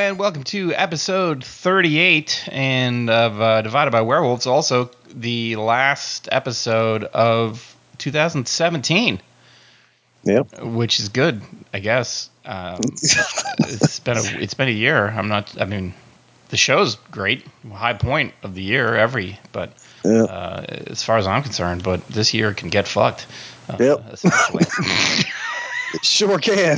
and welcome to episode 38 and of Divided by Werewolves, also the last episode of 2017. Yep. Which is good, I guess. It's been a year. The show's great, high point of the year as far as I'm concerned. But this year can get fucked. Essentially. It sure can.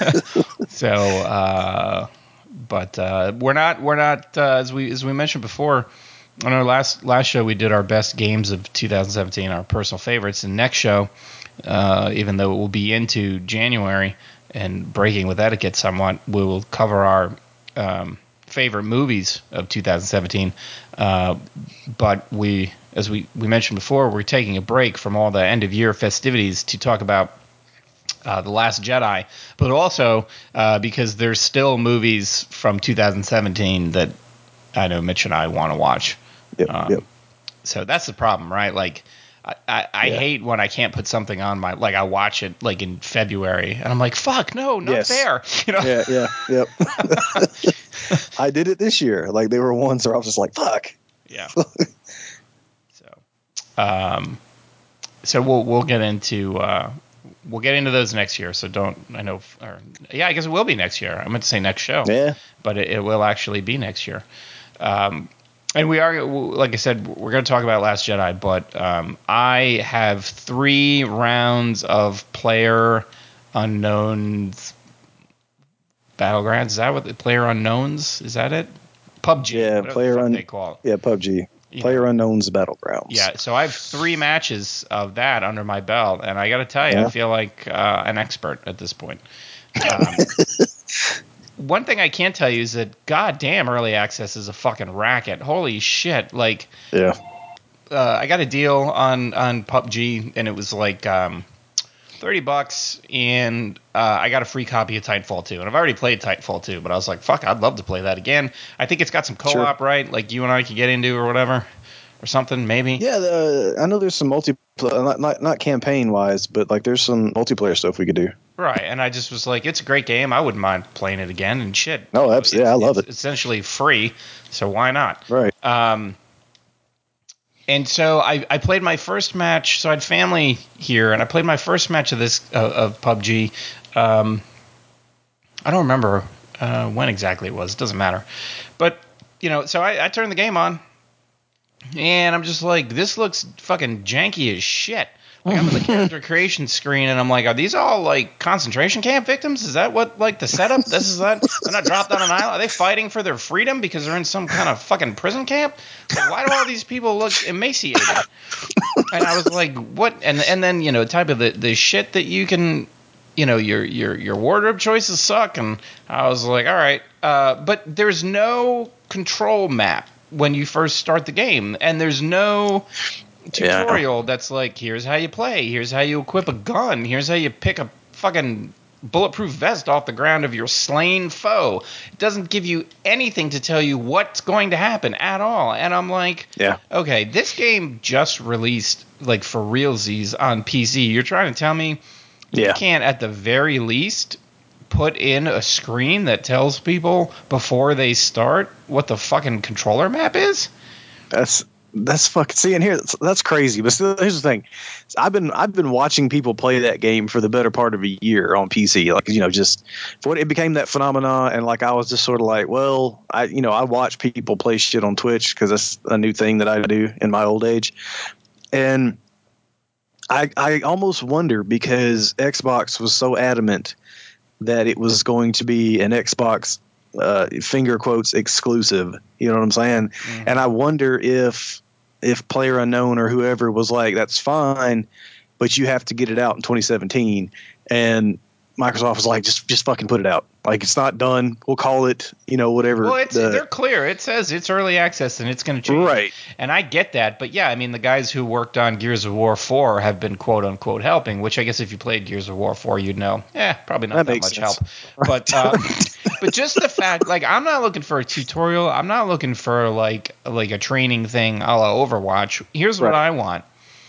So, we're not as we mentioned before on our last show. We did our best games of 2017, our personal favorites. And next show, even though it will be into January and breaking with etiquette somewhat, we will cover our favorite movies of 2017. But as we mentioned before, we're taking a break from all the end of year festivities to talk about The Last Jedi, but also because there's still movies from 2017 that I know Mitch and I want to watch. Yep. So that's the problem, right? Like, I hate when I can't put something on I watch it like in February and I'm like, fuck, no, not there. You know? Yep. I did it this year. Like, there were ones where I was just like, fuck. Yeah. So we'll get into those next year. So I guess it will be next year. I meant to say next show. Yeah. But it will actually be next year. And we are, like I said, we're going to talk about Last Jedi, but I have 3 rounds of Player Unknowns Battlegrounds. Is that what Player Unknowns? Is that it? PUBG. Yeah, they call it. Yeah, PUBG. Player Unknown's Battlegrounds. Yeah, so I have 3 matches of that under my belt, and I got to tell you, I feel like an expert at this point. One thing I can tell you is that goddamn early access is a fucking racket. Holy shit! Like, yeah, I got a deal on PUBG, and it was like $30, and I got a free copy of Titanfall 2. And I've already played Titanfall 2, but I was like, fuck, I'd love to play that again. I think it's got some co-op, right? Like you and I could get into or whatever. Or something, maybe. Yeah, I know there's some multiplayer, not campaign wise, but like there's some multiplayer stuff we could do. Right, and I just was like, it's a great game. I wouldn't mind playing it again. And shit. No, absolutely, I love it. It's essentially free, so why not? Right. And so I played my first match. So I had family here, and I played my first match of PUBG. I don't remember when exactly it was. It doesn't matter. But so I turned the game on. And I'm just like, this looks fucking janky as shit. Like, I'm in the character creation screen, and I'm like, are these all, like, concentration camp victims? Is that what, like, the setup? This is that? They're not dropped on an island? Are they fighting for their freedom because they're in some kind of fucking prison camp? Like, why do all these people look emaciated? And I was like, what? And then, type of the shit that you can, your wardrobe choices suck. And I was like, all right. But there's no control map when you first start the game, and there's no tutorial that's like, here's how you play, here's how you equip a gun, here's how you pick a fucking bulletproof vest off the ground of your slain foe. It doesn't give you anything to tell you what's going to happen at all. And I'm like, okay, this game just released, like, for realsies on PC. You're trying to tell me you can't at the very least put in a screen that tells people before they start what the fucking controller map is? That's fucking, see, and here, that's crazy. But still, here's the thing: I've been watching people play that game for the better part of a year on PC. Like, just for it became that phenomenon, and like I was just sort of like, well, I watch people play shit on Twitch because that's a new thing that I do in my old age, and I almost wonder, because Xbox was so adamant that it was going to be an Xbox finger quotes exclusive. You know what I'm saying? Mm-hmm. And I wonder if Player Unknown or whoever was like, that's fine, but you have to get it out in 2017. And Microsoft was like, just fucking put it out. Like, it's not done. We'll call it, whatever. Well, they're clear. It says it's early access and it's going to change. Right. And I get that. But yeah, I mean, the guys who worked on Gears of War 4 have been quote unquote helping, which I guess if you played Gears of War 4, you'd know, probably not that much help. But, but just the fact, like, I'm not looking for a tutorial. I'm not looking for like a training thing a la Overwatch. Here's what I want.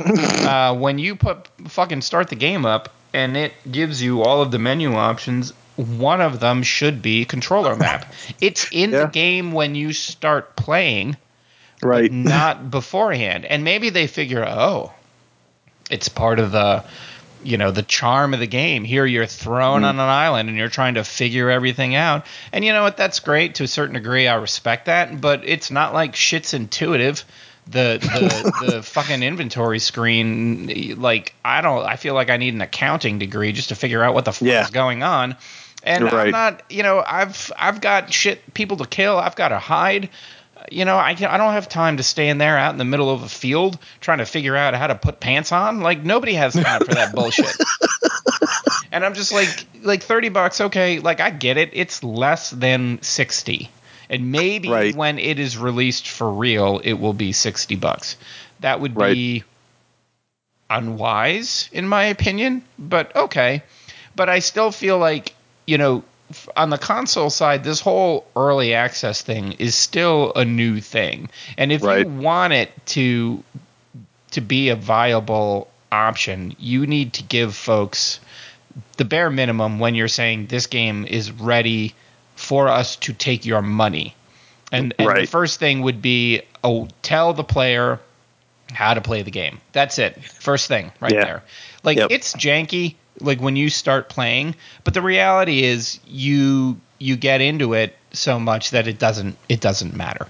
When you fucking start the game up, and it gives you all of the menu options, one of them should be controller map. It's in the Yeah. game when you start playing, Right. but not beforehand. And maybe they figure, oh, it's part of the charm of the game. Here you're thrown on an island and you're trying to figure everything out. And you know what? That's great to a certain degree. I respect that, but it's not like shit's intuitive. The fucking inventory screen, like I feel like I need an accounting degree just to figure out what the fuck is going on. And Right. I'm not, I've got shit people to kill. I've got to hide. I don't have time to stand there out in the middle of a field trying to figure out how to put pants on. Like, nobody has time for that bullshit. And I'm just like $30, okay, like, I get it. It's less than 60. And maybe when it is released for real, it will be $60. That would be unwise, in my opinion, but okay. But I still feel like, on the console side, this whole early access thing is still a new thing. And if you want it to be a viable option, you need to give folks the bare minimum when you're saying this game is ready for us to take your money. And the first thing would be, tell the player how to play the game. That's it. First thing there. Like, it's janky, like, when you start playing, but the reality is you get into it so much that it doesn't matter.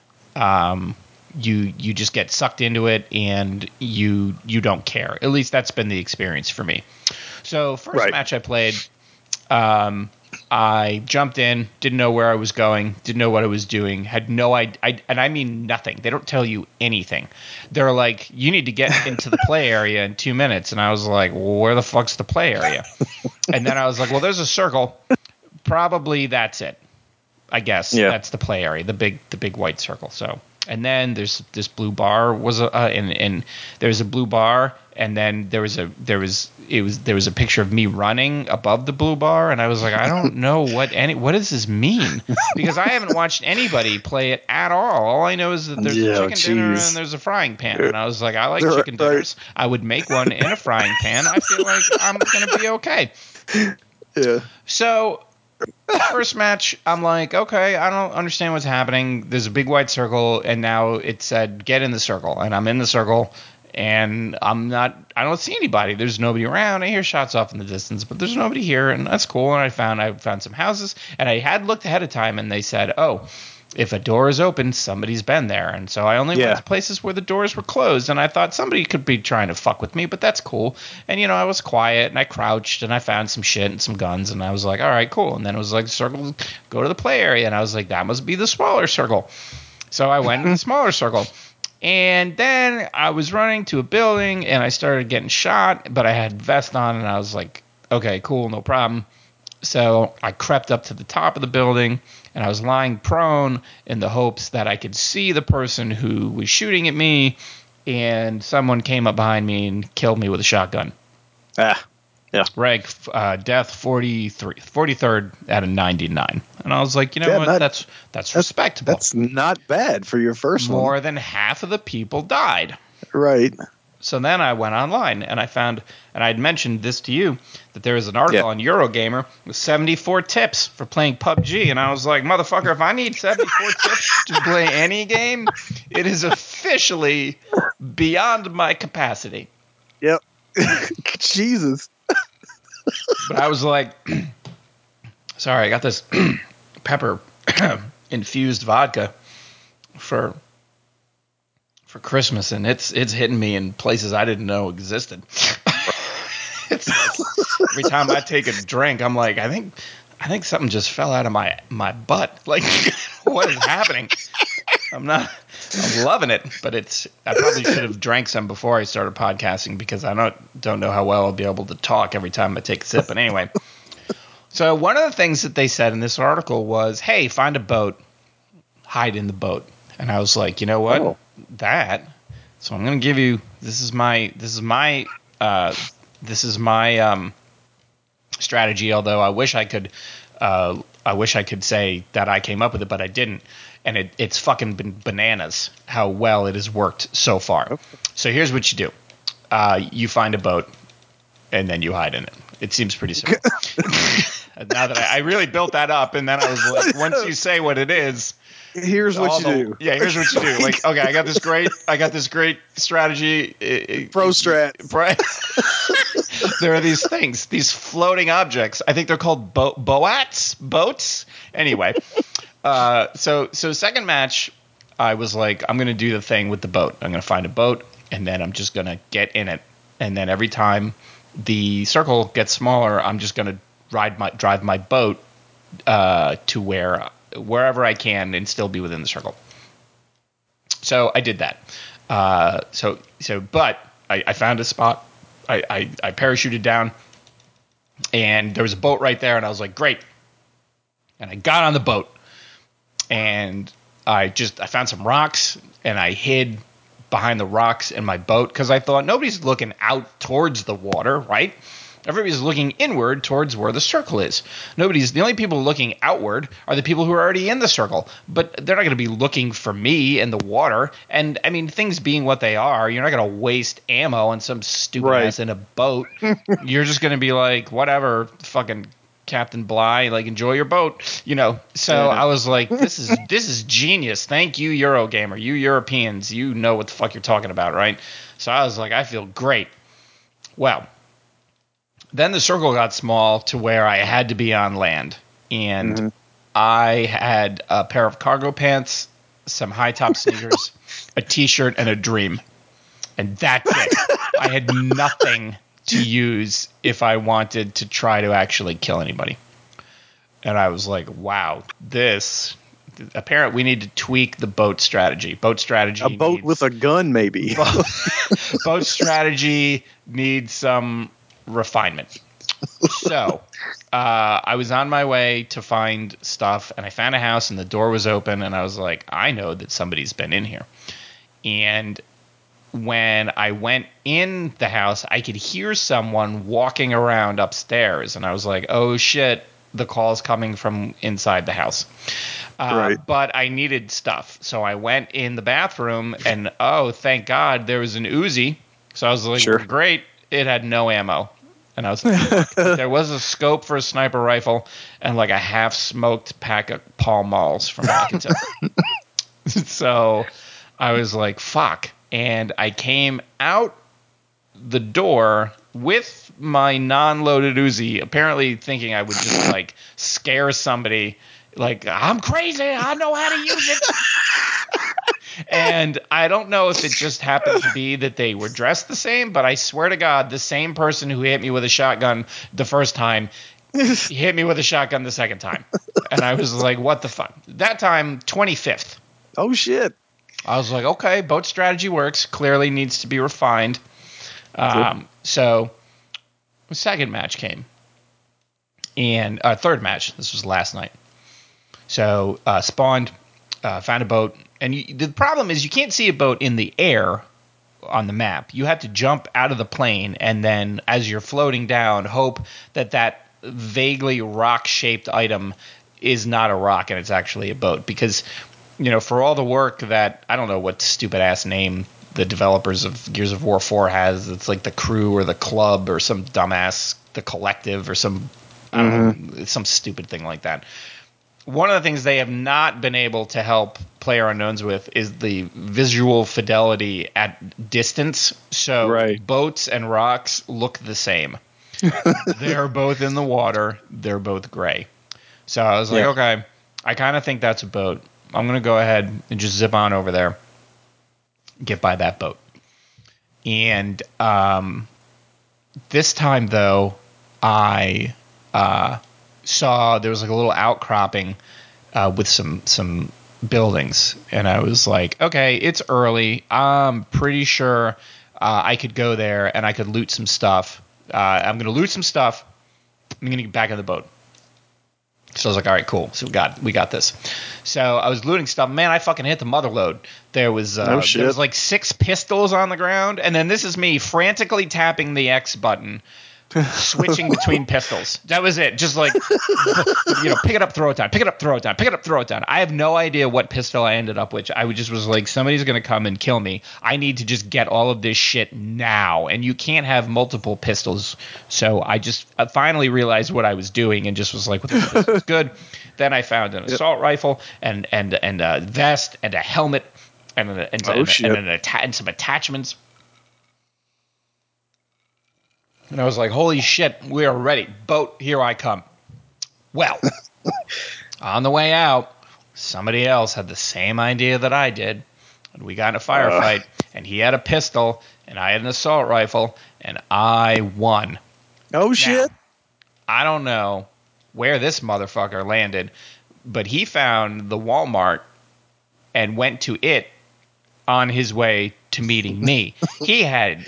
You just get sucked into it and you don't care. At least that's been the experience for me. So first match I played, I jumped in, didn't know where I was going, didn't know what I was doing, had no idea, and I mean nothing. They don't tell you anything. They're like, you need to get into the play area in 2 minutes. And I was like, well, where the fuck's the play area? And then I was like, well, there's a circle. Probably that's it. I guess that's the play area, the big white circle. So, and then there's this blue bar and there's a blue bar, and then there was a picture of me running above the blue bar, and I was like, I don't know what does this mean? Because I haven't watched anybody play it at all. All I know is that there's a chicken dinner and there's a frying pan, and I was like, I like chicken dinners. I would make one in a frying pan. I feel like I'm gonna be okay. Yeah. So first match, I'm like, okay, I don't understand what's happening. There's a big white circle, and now it said, get in the circle. And I'm in the circle, and I don't see anybody. There's nobody around. I hear shots off in the distance, but there's nobody here, and that's cool. And I found some houses, and I had looked ahead of time, and they said, oh, if a door is open, somebody's been there. And so I only went to places where the doors were closed, and I thought somebody could be trying to fuck with me, but that's cool. And, I was quiet, and I crouched, and I found some shit and some guns, and I was like, all right, cool. And then it was like, circle, go to the play area, and I was like, that must be the smaller circle. So I went to the smaller circle. And then I was running to a building, and I started getting shot, but I had vest on, and I was like, okay, cool, no problem. So I crept up to the top of the building, and I was lying prone in the hopes that I could see the person who was shooting at me, and someone came up behind me and killed me with a shotgun. Rank death 43rd out of 99. And I was like, what? That's respectable. That's not bad for your first one. More than half of the people died. Right. So then I went online, and I found, and I'd mentioned this to you, that there was an article on Eurogamer with 74 tips for playing PUBG, and I was like, motherfucker, if I need 74 tips to play any game, it is officially beyond my capacity. Yep. Jesus. But I was like, sorry, I got this pepper infused vodka for Christmas, and it's hitting me in places I didn't know existed. It's like, every time I take a drink, I'm like, I think something just fell out of my butt. Like, what is happening? I'm loving it, but I probably should have drank some before I started podcasting, because I don't know how well I'll be able to talk every time I take a sip. But anyway, so one of the things that they said in this article was, hey, find a boat, hide in the boat. And I was like, you know what? Oh. So I'm going to give you, this is my strategy, although I wish I could say that I came up with it, but I didn't. And it's fucking been bananas how well it has worked so far. Okay. So here's what you do. You find a boat. and then you hide in it. It seems pretty simple. Now that I really built that up, and then I was like, once you say what it is, here's what you do. Yeah, here's what you do. Like, okay, I got this great strategy. Pro strat. There are these things, these floating objects. I think they're called boats. Anyway, so second match, I was like, I'm gonna do the thing with the boat. I'm gonna find a boat, and then I'm just gonna get in it. And then every time the circle gets smaller, I'm just gonna drive my boat to wherever I can and still be within the circle. So I did that. But I found a spot. I parachuted down, and there was a boat right there, and I was like, great. And I got on the boat, and I found some rocks, and I hid behind the rocks in my boat because I thought nobody's looking out towards the water, right? Everybody's looking inward towards where the circle is. The only people looking outward are the people who are already in the circle. But they're not going to be looking for me in the water. And, I mean, things being what they are, you're not going to waste ammo on some stupid ass in a boat. You're just going to be like, whatever, fucking Captain Bligh, like, enjoy your boat. So I was like, this is genius. Thank you, Eurogamer. You Europeans, you know what the fuck you're talking about, right? So I was like, I feel great. Well, then the circle got small to where I had to be on land. And I had a pair of cargo pants, some high-top sneakers, a T-shirt, and a dream. And that's it. I had nothing to use if I wanted to try to actually kill anybody. And I was like, wow, apparently we need to tweak the boat strategy. A boat with a gun, maybe. Boat strategy needs some refinement. So I was on my way to find stuff, and I found a house, and the door was open, and I was like, I know that somebody's been in here. And when I went in the house, I could hear someone walking around upstairs, and I was like, oh shit, the call's coming from inside the house. Right. But I needed stuff, so I went in the bathroom, and oh, thank God, there was an Uzi. So I was like, sure. Great, it had no ammo. And I was like, there was a scope for a sniper rifle and like a half-smoked pack of Pall Malls from what I could tell. So I was like, fuck. And I came out the door with my non-loaded Uzi, apparently thinking I would just like scare somebody. Like, I'm crazy. I know how to use it. And I don't know if it just happened to be that they were dressed the same, but I swear to God, the same person who hit me with a shotgun the first time hit me with a shotgun the second time. And I was like, what the fuck? That time, 25th. Oh, shit. I was like, okay, boat strategy works. Clearly needs to be refined. So the second match came. And third match. This was last night. So spawned, found a boat. And the problem is you can't see a boat in the air on the map. You have to jump out of the plane, and then as you're floating down, hope that vaguely rock-shaped item is not a rock and it's actually a boat. Because, for all the work that, I don't know what stupid-ass name the developers of Gears of War 4 has. It's like the crew or the club or some dumbass, the collective or some, I don't know, some stupid thing like that. One of the things they have not been able to help PlayerUnknowns with is the visual fidelity at distance. So boats and rocks look the same. They're both in the water. They're both gray. So I was like, okay, I kind of think that's a boat. I'm going to go ahead and just zip on over there, get by that boat. And this time, though, I saw there was like a little outcropping with some buildings, and I was like, okay, it's early. I'm pretty sure I could go there and I could loot some stuff. I'm going to loot some stuff. I'm going to get back on the boat. So I was like, all right, cool. So we got this. So I was looting stuff. Man, I fucking hit the mother load. There was like 6 pistols on the ground, and then this is me frantically tapping the X button switching between pistols. That was it. Just like, pick it up, throw it down, pick it up, throw it down, pick it up, throw it down. I have no idea what pistol I ended up with. I just was like, somebody's going to come and kill me. I need to just get all of this shit now. And you can't have multiple pistols. So I finally realized what I was doing and just was like, what the fuck, this is good. Then I found an assault rifle and a vest and a helmet and some attachments. And I was like, holy shit, we are ready. Boat, here I come. Well, on the way out, somebody else had the same idea that I did. And we got in a firefight, and he had a pistol, and I had an assault rifle, and I won. Oh, shit. Now, I don't know where this motherfucker landed, but he found the Walmart and went to it on his way to meeting me. He had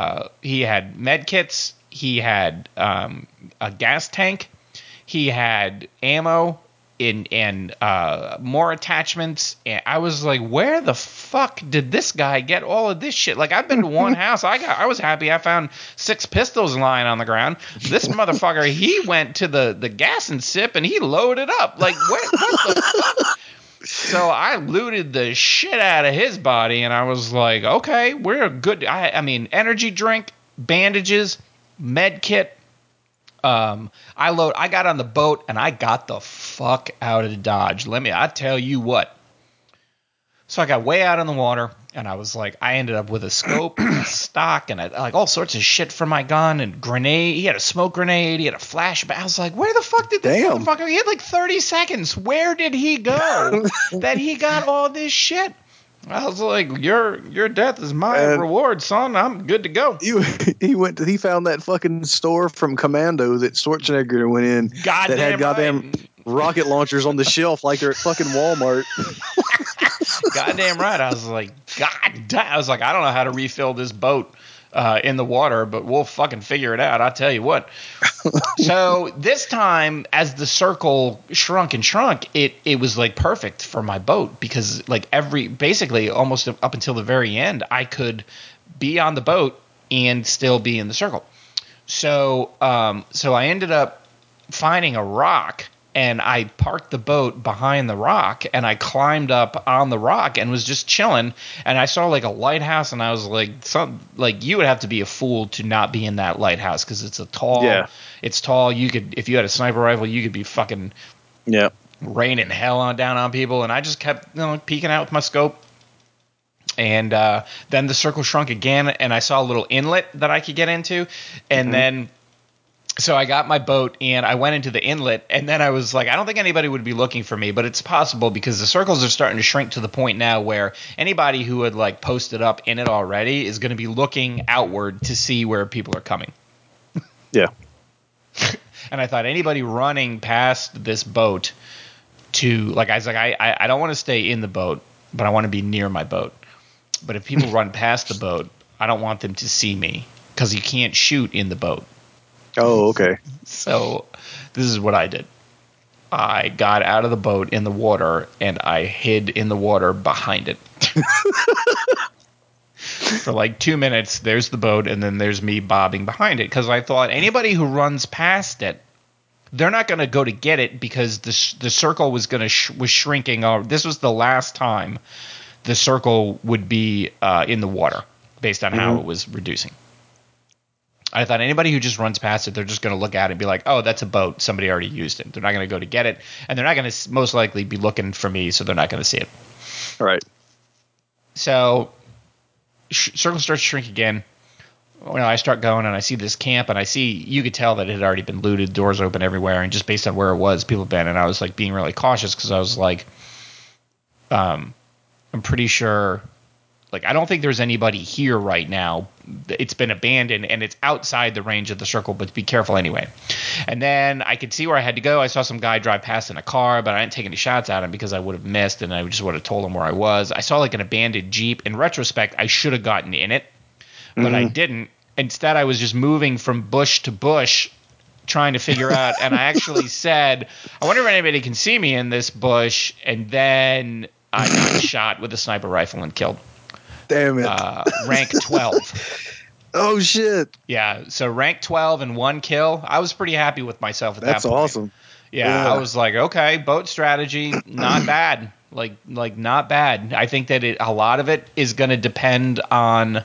med kits. He had a gas tank. He had ammo and more attachments. And I was like, where the fuck did this guy get all of this shit? Like, I've been to one house. I was happy I found 6 pistols lying on the ground. This motherfucker, he went to the gas and sip and he loaded up. Like, what the fuck? So I looted the shit out of his body, and I was like, okay, we're good. I mean, energy drink, bandages, med kit. I got on the boat, and I got the fuck out of Dodge. I tell you what. So I got way out in the water, and I was like, I ended up with a scope, and a stock, and like all sorts of shit for my gun, and grenade. He had a smoke grenade. He had a flashbang. I was like, where the fuck did this motherfucker? He had like 30 seconds. Where did he go that he got all this shit? I was like, your death is my reward, son. I'm good to go. He found that fucking store from Commando that Schwarzenegger went in that had goddamn rocket launchers on the shelf like they're at fucking Walmart. Goddamn right. I was like, I don't know how to refill this boat in the water, but we'll fucking figure it out. I'll tell you what. So this time, as the circle shrunk and shrunk, it was like perfect for my boat because like basically almost up until the very end, I could be on the boat and still be in the circle. So I ended up finding a rock. And I parked the boat behind the rock, and I climbed up on the rock and was just chilling. And I saw like a lighthouse, and I was like, you would have to be a fool to not be in that lighthouse because it's it's tall. You could, if you had a sniper rifle, you could be fucking raining hell down on people. And I just kept peeking out with my scope. And then the circle shrunk again, and I saw a little inlet that I could get into, and then. So I got my boat and I went into the inlet, and then I was like, I don't think anybody would be looking for me, but it's possible because the circles are starting to shrink to the point now where anybody who had like posted up in it already is going to be looking outward to see where people are coming. Yeah. And I thought anybody running past this boat I don't want to stay in the boat, but I want to be near my boat. But if people run past the boat, I don't want them to see me because you can't shoot in the boat. Oh, okay. So this is what I did. I got out of the boat in the water, and I hid in the water behind it. For like 2 minutes, there's the boat, and then there's me bobbing behind it. Because I thought anybody who runs past it, they're not going to go to get it because the circle was was shrinking. This was the last time the circle would be in the water based on how it was reducing. I thought anybody who just runs past it, they're just going to look at it and be like, oh, that's a boat. Somebody already used it. They're not going to go to get it. And they're not going to most likely be looking for me, so they're not going to see it. All right. So circle starts to shrink again. I start going, and I see this camp, and you could tell that it had already been looted, doors open everywhere, and just based on where it was, people have been. And I was like being really cautious because I was like, I'm pretty sure... Like, I don't think there's anybody here right now. It's been abandoned, and it's outside the range of the circle, but be careful anyway. And then I could see where I had to go. I saw some guy drive past in a car, but I didn't take any shots at him because I would have missed, and I just would have told him where I was. I saw, like, an abandoned Jeep. In retrospect, I should have gotten in it, but I didn't. Instead, I was just moving from bush to bush trying to figure out, and I actually said, I wonder if anybody can see me in this bush, and then I got shot with a sniper rifle and killed. Damn it. Rank 12. Oh shit! Yeah, so rank 12 and 1 kill. I was pretty happy with myself at That's that point. awesome. Yeah, I was like, okay, boat strategy, not bad. Like not bad. I think that a lot of it is going to depend on,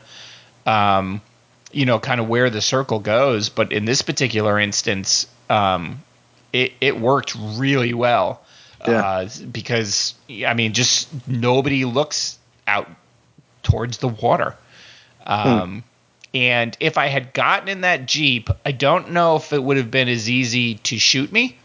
kind of where the circle goes. But in this particular instance, it worked really well. Yeah. Because I mean, just nobody looks out towards the water. And if I had gotten in that Jeep, I don't know if it would have been as easy to shoot me.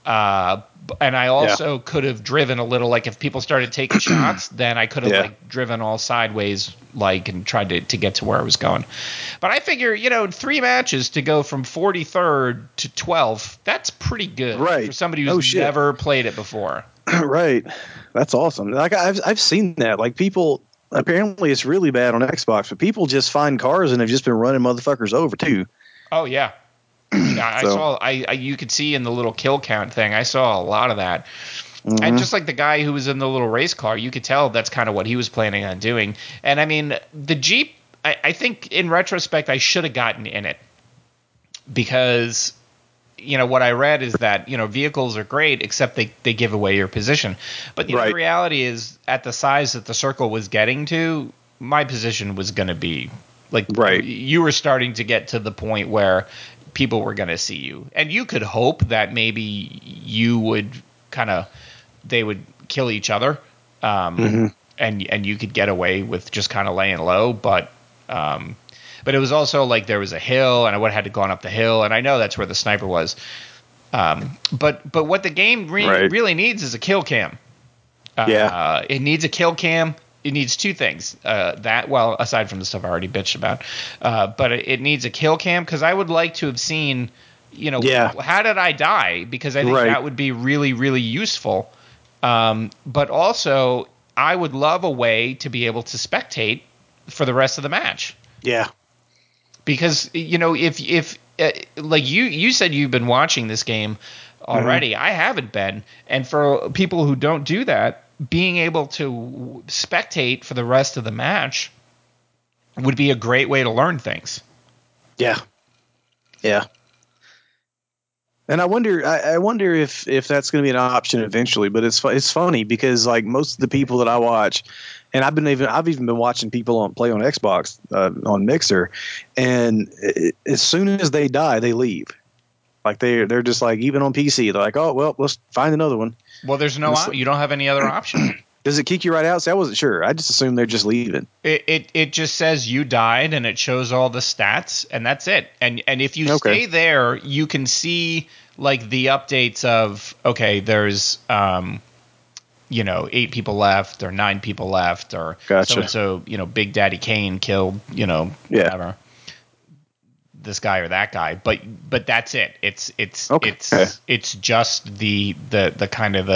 And I also could have driven a little, like if people started taking shots, then I could have like driven all sideways, like, and tried to get to where I was going. But I figure, 3 matches to go from 43rd to 12th, that's pretty good for somebody who's never played it before. Right. That's awesome. Like I've seen that. Like people, apparently it's really bad on Xbox, but people just find cars and have just been running motherfuckers over too. Oh yeah. Yeah, you could see in the little kill count thing, I saw a lot of that. Mm-hmm. And just like the guy who was in the little race car, you could tell that's kind of what he was planning on doing. And I mean, the Jeep, I think in retrospect, I should have gotten in it. Because, what I read is that, vehicles are great, except they give away your position. But the reality is, at the size that the circle was getting to, my position was going to be, like, you were starting to get to the point where people were going to see you. And you could hope that maybe you would they would kill each other, and you could get away with just kind of laying low. But it was also like there was a hill, and I would have had to gone up the hill, and I know that's where the sniper was. But what the game really needs is a kill cam. It needs a kill cam. It needs 2 things. Aside from the stuff I already bitched about, but it needs a kill cam, because I would like to have seen, how did I die? Because I think that would be really, really useful. But also, I would love a way to be able to spectate for the rest of the match. Yeah. Because, if like you said you've been watching this game already, I haven't been. And for people who don't do that, being able to spectate for the rest of the match would be a great way to learn things. Yeah. Yeah. And I wonder if that's going to be an option eventually. But it's funny because like most of the people that I watch, and I've even been watching people play on Xbox on Mixer, and as soon as they die, they leave. Like they're just like, even on PC, they're like, oh well, let's find another one. Well, there's you don't have any other option. Does it kick you right out? See, I wasn't sure. I just assumed they're just leaving. It just says you died, and it shows all the stats, and that's it. And if you stay there, you can see like the updates of, okay, there's 8 people left, or 9 people left, or so Big Daddy Kane killed whatever, this guy or that guy, but that's it. It's just the kind of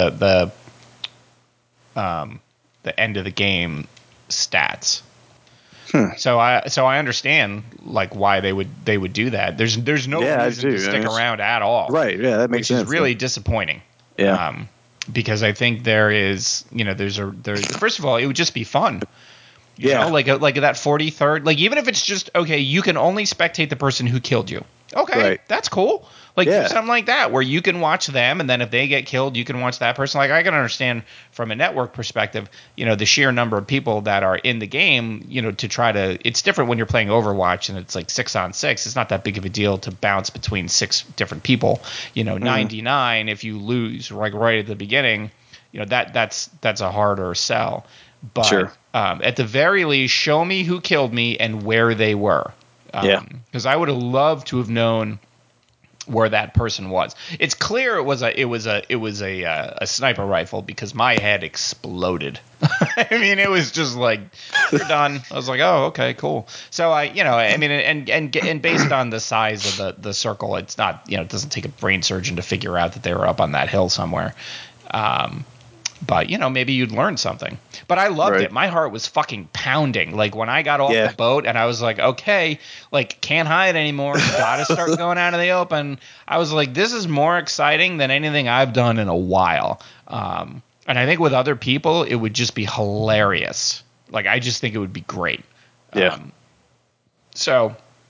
the end of the game stats. So I understand like why they would do that. There's no reason to stick around at all. Right. Yeah, that makes sense. Which is really disappointing. Yeah. Because I think there is, there's first of all, it would just be fun. You know, like that 43rd, like even if it's just, okay, you can only spectate the person who killed you. Okay, that's cool. Like do something like that where you can watch them, and then if they get killed, you can watch that person. Like I can understand from a network perspective, the sheer number of people that are in the game, to try to. It's different when you're playing Overwatch and it's like 6-on-6. It's not that big of a deal to bounce between 6 different people. 99 if you lose like right at the beginning, that's a harder sell. But at the very least, show me who killed me and where they were. Because I would have loved to have known where that person was. It's clear it was a sniper rifle, because my head exploded. I mean, it was just like, you're done. I was like, oh, okay, cool. So and based on the size of the circle, it's not, it doesn't take a brain surgeon to figure out that they were up on that hill somewhere. But, maybe you'd learn something. But I loved it. My heart was fucking pounding. Like, when I got off the boat and I was like, okay, like, can't hide anymore. Gotta start going out in the open. I was like, this is more exciting than anything I've done in a while. And I think with other people, it would just be hilarious. Like, I just think it would be great. Yeah. So,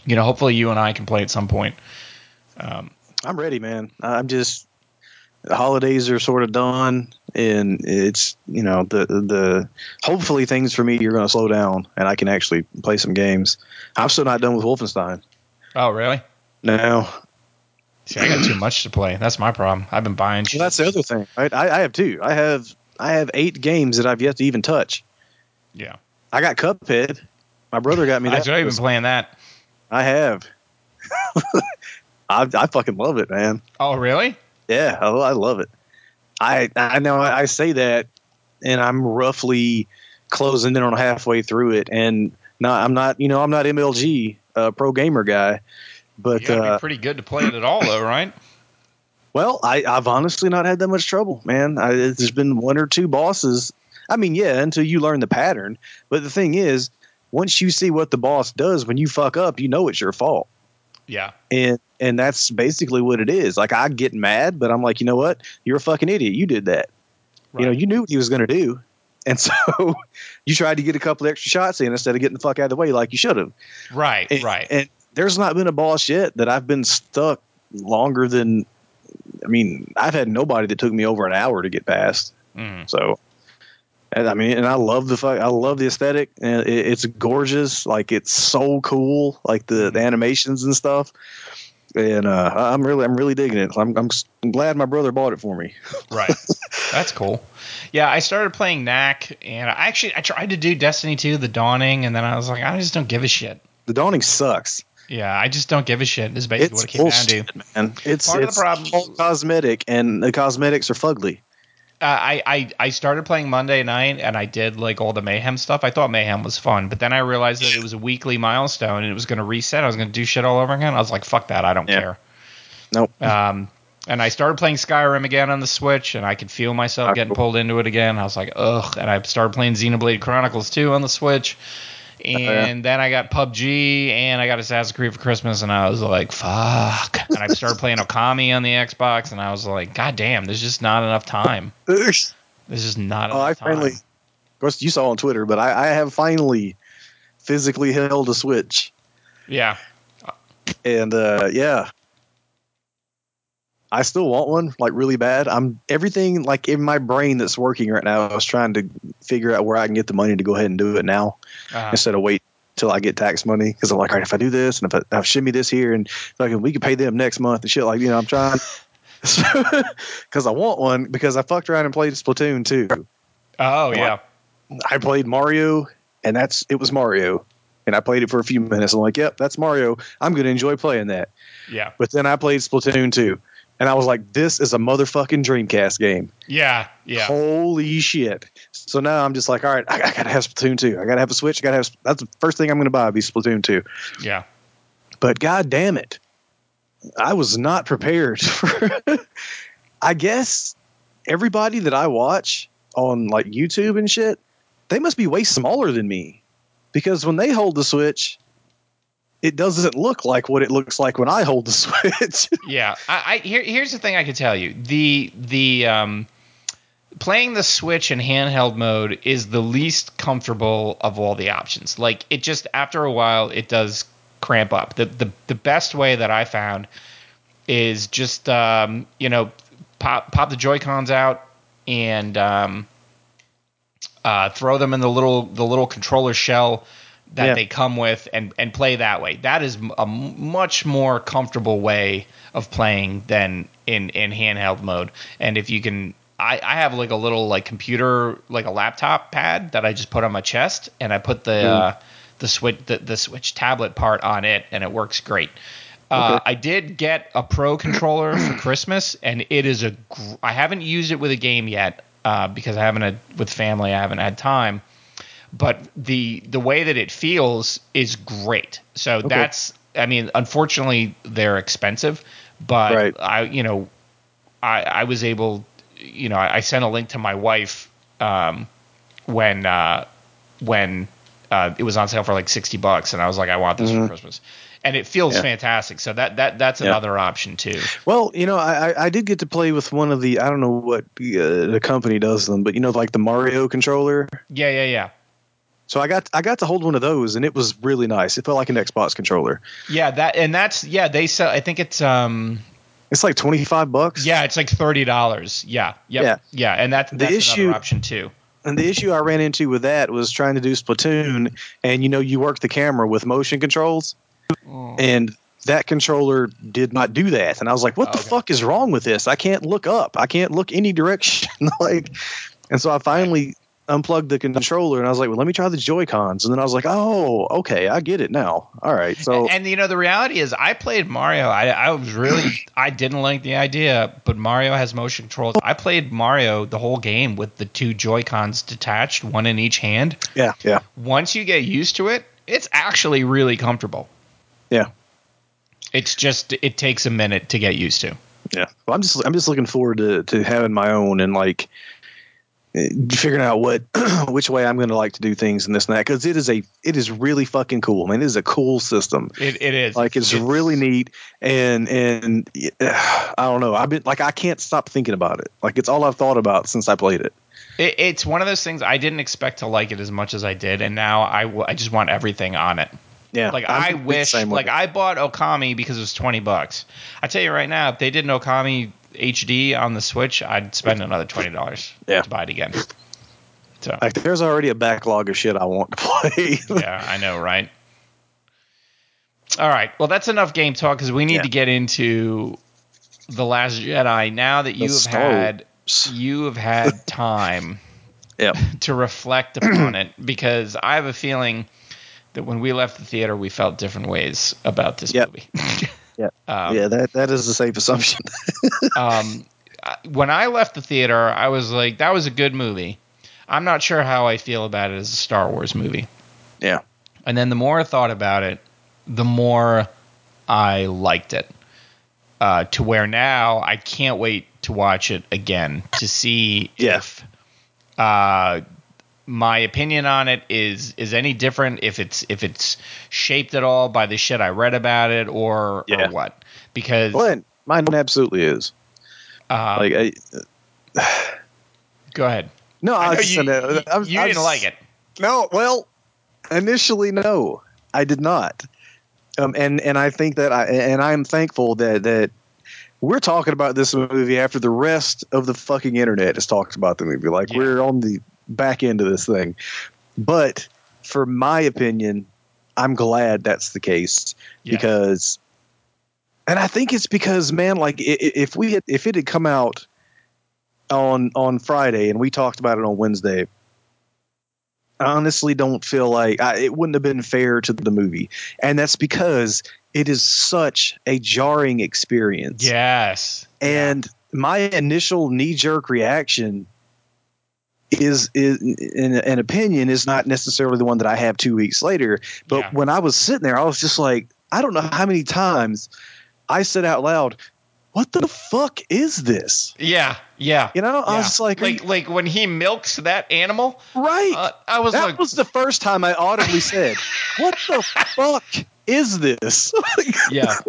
hopefully you and I can play at some point. I'm ready, man. I'm just the holidays are sort of done, and it's the hopefully things for me are going to slow down, and I can actually play some games. I'm still not done with Wolfenstein. Oh, really? No. See, I got too much to play. That's my problem. I've been buying shit. Well, that's the other thing, right? I have two. I have 8 games that I've yet to even touch. Yeah. I got Cuphead. My brother got me that. I've been playing that. I have. I fucking love it, man. Oh, really? Yeah, I love it. I know I say that, and I'm roughly closing in on halfway through it, and I'm not MLG pro gamer guy, but you gotta be pretty good to play it at all, though, right? Well, I've honestly not had that much trouble, man. There's been 1 or 2 bosses. I mean, yeah, until you learn the pattern. But the thing is, once you see what the boss does when you fuck up, you know it's your fault. Yeah. And that's basically what it is. Like, I get mad, but I'm like, you know what? You're a fucking idiot. You did that. Right. You knew what he was going to do. And so you tried to get a couple extra shots in instead of getting the fuck out of the way like you should have. Right, right. And there's not been a boss yet that I've been stuck longer than – I mean, I've had nobody that took me over an hour to get past. So, and I love the aesthetic. And it's gorgeous. Like, it's so cool. Like the animations and stuff. And I'm really digging it. I'm glad my brother bought it for me. Right. That's cool. Yeah, I started playing Knack, and I tried to do Destiny 2, The Dawning, and then I was like, I just don't give a shit. The Dawning sucks. Yeah, I just don't give a shit. This is basically what it came down to. Man. It's part of the problem. All cosmetic, and the cosmetics are fugly. I started playing Monday night, and I did like all the Mayhem stuff. I thought Mayhem was fun, but then I realized that it was a weekly milestone, and it was going to reset. I was going to do shit all over again. I was like, fuck that. I don't care. Nope. And I started playing Skyrim again on the Switch, and I could feel myself getting pulled into it again. I was like, ugh. And I started playing Xenoblade Chronicles 2 on the Switch. And then I got PUBG, and I got Assassin's Creed for Christmas, and I was like, fuck. And I started playing Okami on the Xbox, and I was like, god damn, there's just not enough time. There's just not enough time. Of course, you saw on Twitter, but I have finally physically held a Switch. Yeah. And, yeah. I still want one, like, really bad. Everything, like, in my brain that's working right now, I was trying to figure out where I can get the money to go ahead and do it now instead of wait till I get tax money. Because I'm like, all right, if I do this and if I shimmy this here and we can pay them next month and shit, like, I'm trying. Because I want one because I fucked around and played Splatoon 2. Oh, yeah. I played Mario, and it was Mario. And I played it for a few minutes. I'm like, yep, that's Mario. I'm going to enjoy playing that. Yeah. But then I played Splatoon 2. And I was like, this is a motherfucking Dreamcast game. Yeah, yeah. Holy shit. So now I'm just like, all right, I got to have Splatoon 2. I got to have a Switch. That's the first thing I'm going to buy will be Splatoon 2. Yeah. But god damn it. I was not prepared for I guess everybody that I watch on like YouTube and shit, they must be way smaller than me. Because when they hold the Switch, it doesn't look like what it looks like when I hold the Switch. Yeah, here's the thing I could tell you: the playing the Switch in handheld mode is the least comfortable of all the options. Like, it just after a while it does cramp up. The best way that I found is just pop the Joy-Cons out and throw them in the little controller shell that they come with and play that way. That is a much more comfortable way of playing than in handheld mode. And if you can, I have like a little like computer, like a laptop pad that I just put on my chest, and I put the Switch tablet part on it, and it works great. Okay. I did get a Pro controller for Christmas, and it is I haven't used it with a game yet because with family I haven't had time. But the way that it feels is great. So that's, I mean, unfortunately they're expensive, but I was able, I sent a link to my wife when it was on sale for like $60, and I was like, I want this for Christmas. And it feels fantastic. So that's another option too. Well, I did get to play with one of the, I don't know what the company does them, but like the Mario controller. Yeah. So I got to hold one of those, and it was really nice. It felt like an Xbox controller. Yeah, they sell. I think it's It's like $25. yeah, it's like $30. Yeah, yep, yeah, and that's another option too. And the issue I ran into with that was trying to do Splatoon, and you work the camera with motion controls, and that controller did not do that. And I was like, what the fuck is wrong with this? I can't look up. I can't look any direction. And so I finally unplugged the controller, and I was like, well, let me try the Joy-Cons. And then I was like, oh, okay, I get it now. All right. So, and the reality is I played Mario. I didn't like the idea, but Mario has motion controls. I played Mario the whole game with the two Joy-Cons detached, one in each hand. Yeah. Once you get used to it, it's actually really comfortable. Yeah. It's just, it takes a minute to get used to. Yeah. Well, I'm just looking forward to having my own and like figuring out which way I'm going to like to do things and this and that, because it is really fucking cool. I mean, it is a cool system. It is like it's really neat, and I don't know. I've been like, I can't stop thinking about it. Like it's all I've thought about since I played it. It's one of those things I didn't expect to like it as much as I did, and now I just want everything on it. Yeah, like I wish, like I bought Okami because it was $20. I tell you right now, if they did an Okami HD on the Switch, I'd spend another $20 to buy it again. So like, there's already a backlog of shit I want to play. Yeah, I know, right? All right, well, that's enough game talk because we need to get into The Last Jedi now that you have had time to reflect upon it, because I have a feeling that when we left the theater, we felt different ways about this movie. That is a safe assumption. When I left the theater, I was like, that was a good movie. I'm not sure how I feel about it as a Star Wars movie. Yeah. And then the more I thought about it, the more I liked it. To where now I can't wait to watch it again to see if my opinion on it is any different, if it's shaped at all by the shit I read about it or what. Because mine absolutely is. Go ahead. No, you didn't like it. No, well, initially no, I did not. And I think that I'm thankful that we're talking about this movie after the rest of the fucking internet has talked about the movie. Like we're on the back end of this thing. But for my opinion, I'm glad that's the case because, and I think it's because, man, like if it had come out on Friday and we talked about it on Wednesday, I honestly don't feel like it wouldn't have been fair to the movie. And that's because it is such a jarring experience. Yes. And my initial knee-jerk reaction is an opinion is not necessarily the one that I have 2 weeks later. But when I was sitting there, I was just like, I don't know how many times I said out loud, what the fuck is this? Yeah. I was just like when he milks that animal. Right. That was the first time I audibly said, what the fuck is this? Yeah.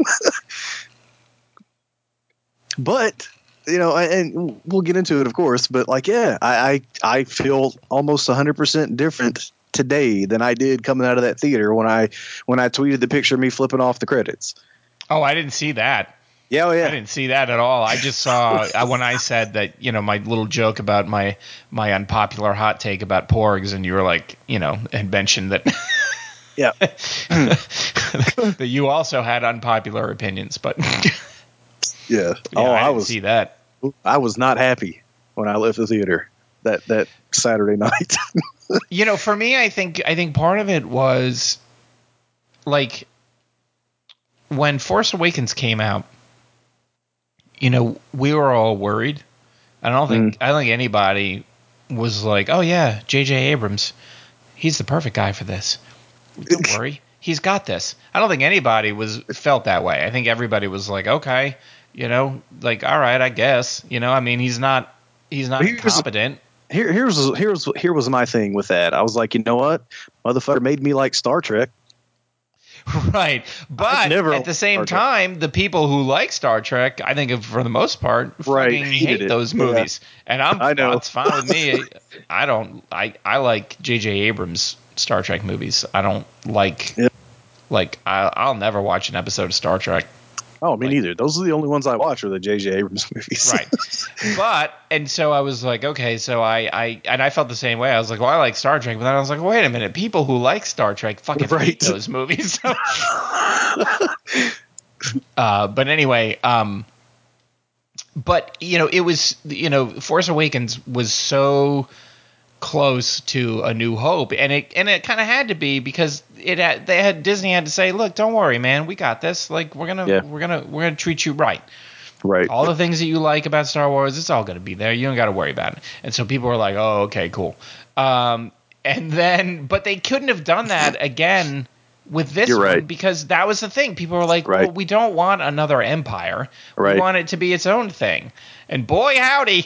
But, and we'll get into it, of course, but I feel almost 100% different today than I did coming out of that theater when I tweeted the picture of me flipping off the credits. Oh, I didn't see that. Yeah. I didn't see that at all. I just saw when I said that, my little joke about my unpopular hot take about porgs, and you were like, had mentioned that. Yeah. that you also had unpopular opinions, but. Yeah. I didn't see that. I was not happy when I left the theater that Saturday night. For me, I think part of it was like when Force Awakens came out. We were all worried. I don't think anybody was like, "Oh yeah, J.J. Abrams, he's the perfect guy for this. Don't worry, he's got this." I don't think anybody felt that way. I think everybody was like, "Okay, like all right, I guess." I mean, he's not incompetent. Here was my thing with that. I was like, you know what, motherfucker made me like Star Trek. Right, but at the same time, the people who like Star Trek, I think for the most part, fucking hate those movies, and I know it's fine with me. I don't. I like J.J. Abrams Star Trek movies. I don't like Yep. like I'll never watch an episode of Star Trek. Oh, me neither. Those are the only ones I watch are the J.J. Abrams movies. Right. And so I was like, okay, so I felt the same way. I was like, well, I like Star Trek, but then I was like, wait a minute, people who like Star Trek fucking hate those movies. But anyway, but it was, Force Awakens was so close to A New Hope, and it kind of had to be because Disney had to say, look, don't worry, man, we got this. Like we're gonna treat you right. Right. All the things that you like about Star Wars, it's all gonna be there. You don't got to worry about it. And so people were like, oh, okay, cool. And then, but they couldn't have done that again with this one because that was the thing. People were like, well, we don't want another Empire. We want it to be its own thing. And boy, howdy.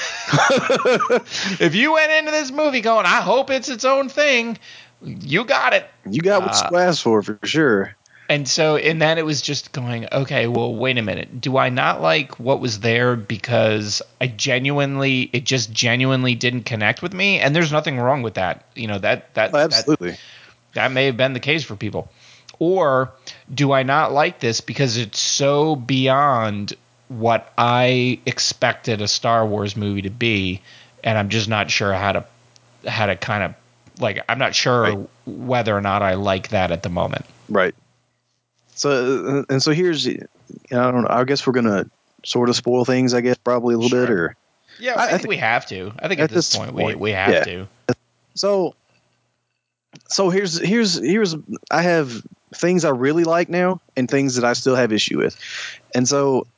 If you went into this movie going, I hope it's its own thing, you got it. You got what you asked for sure. And then it was just going, okay, well, wait a minute. Do I not like what was there because it just genuinely didn't connect with me? And there's nothing wrong with that. Absolutely. That may have been the case for people. Or do I not like this because it's so beyond what I expected a Star Wars movie to be, and I'm just not sure how to kind of like, I'm not sure whether or not I like that at the moment. Right. So here's, I don't know, I guess we're gonna sort of spoil things, I guess, probably a little bit, or yeah, I think we have to. I think at this point we have to. So here's I have things I really like now and things that I still have issue with. And so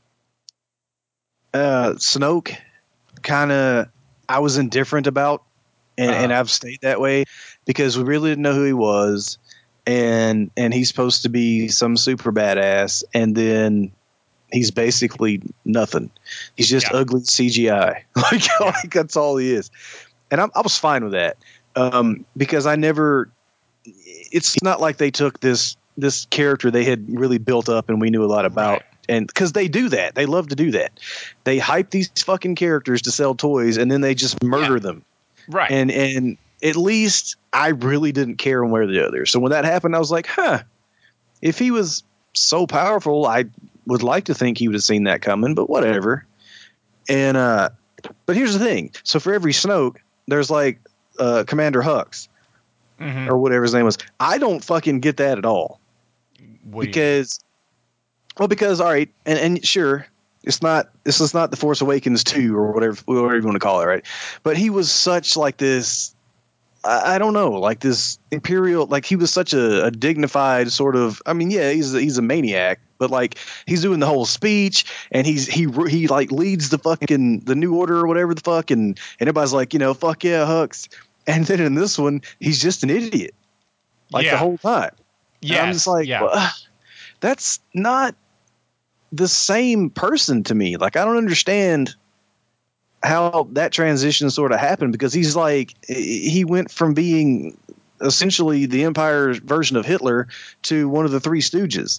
Snoke kind of I was indifferent about, and I've stayed that way because we really didn't know who he was, and he's supposed to be some super badass, and then he's basically nothing. He's just ugly CGI. Like that's all he is. And I was fine with that. Because it's not like they took this character they had really built up and we knew a lot about. And because they do that, they love to do that. They hype these fucking characters to sell toys and then they just murder them. Right. And at least I really didn't care one way or the other. So when that happened, I was like, if he was so powerful, I would like to think he would have seen that coming, but whatever. And, but here's the thing. So for every Snoke, there's like, Commander Hux or whatever his name was. I don't fucking get that at all. Because all right, and sure, this is not the Force Awakens 2 or whatever you want to call it, right? But he was such like this, I don't know, like this imperial, like he was such a dignified sort of, I mean, yeah, he's a maniac, but like he's doing the whole speech and he like leads the New Order or whatever the fuck, and everybody's like, fuck yeah, Hux. And then in this one, he's just an idiot, like the whole time. Yeah, I'm just like, well, that's not the same person to me. Like, I don't understand how that transition sort of happened, because he's like, he went from being essentially the Empire's version of Hitler to one of the Three Stooges.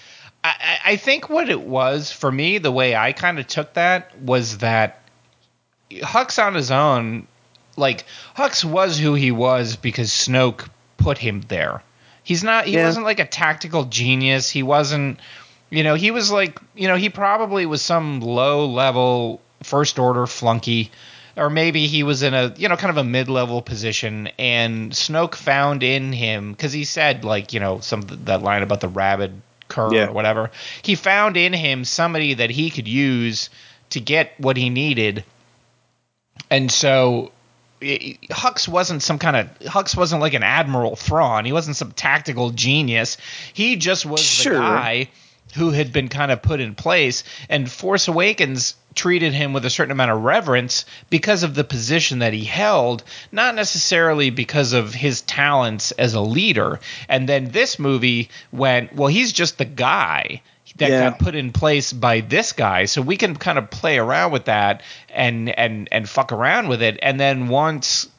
I think what it was for me, the way I kind of took that was that Hux on his own, like Hux was who he was because Snoke put him there. He wasn't like a tactical genius. He wasn't, he was like, he probably was some low level first order flunky, or maybe he was in a, kind of a mid-level position, and Snoke found in him, because he said like, that line about the rabid cur or whatever. He found in him somebody that he could use to get what he needed. And so Hux wasn't like an Admiral Thrawn. He wasn't some tactical genius. He just was the guy who had been kind of put in place, and Force Awakens treated him with a certain amount of reverence because of the position that he held, not necessarily because of his talents as a leader. And then this movie went, well, he's just the guy that got put in place by this guy, so we can kind of play around with that and fuck around with it. And then once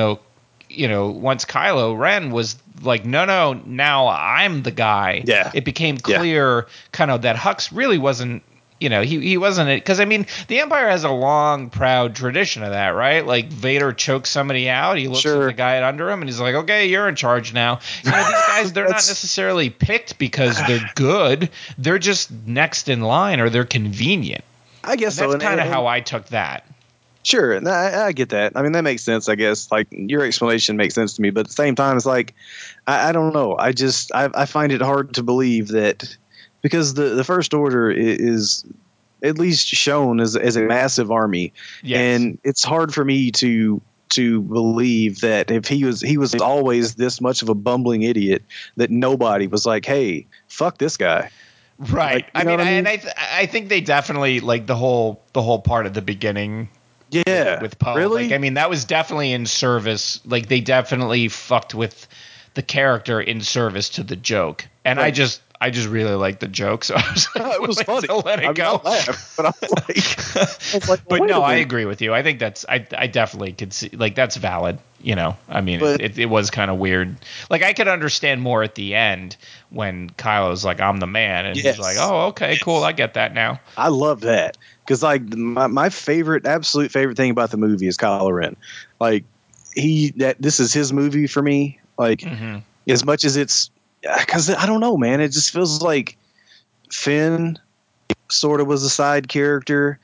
once Kylo Ren was like, no, now I'm the guy. Yeah. It became clear kind of that Hux really wasn't he wasn't it because I mean the Empire has a long, proud tradition of that, right? Like Vader chokes somebody out, he looks at the guy under him, and he's like, "Okay, you're in charge now." These guys, they're not necessarily picked because they're good; they're just next in line or they're convenient. I guess and so. That's kind of how I took that. Sure, and I get that. I mean, that makes sense. I guess like your explanation makes sense to me, but at the same time, it's like I don't know. I find it hard to believe that because the First Order is at least shown as a massive army, and it's hard for me to believe that if he was always this much of a bumbling idiot that nobody was like, hey, fuck this guy. Right. Like, I think they definitely like the whole part of the beginning. Yeah. With Poe. Really? Like, I mean, that was definitely in service. Like, they definitely fucked with the character in service to the joke. And right. I just really liked the joke, so I was like, it was funny to let it go. I laughed, but I was like, but no, I agree with you. I think that's I definitely could see like that's valid. I mean, it was kind of weird. Like I could understand more at the end when Kylo's like, "I'm the man," and he's like, "Oh, okay, cool, I get that now." I love that because like my absolute favorite thing about the movie is Kylo Ren. Like this is his movie for me. Like as much as it's. Because I don't know, man. It just feels like Finn sort of was a side character.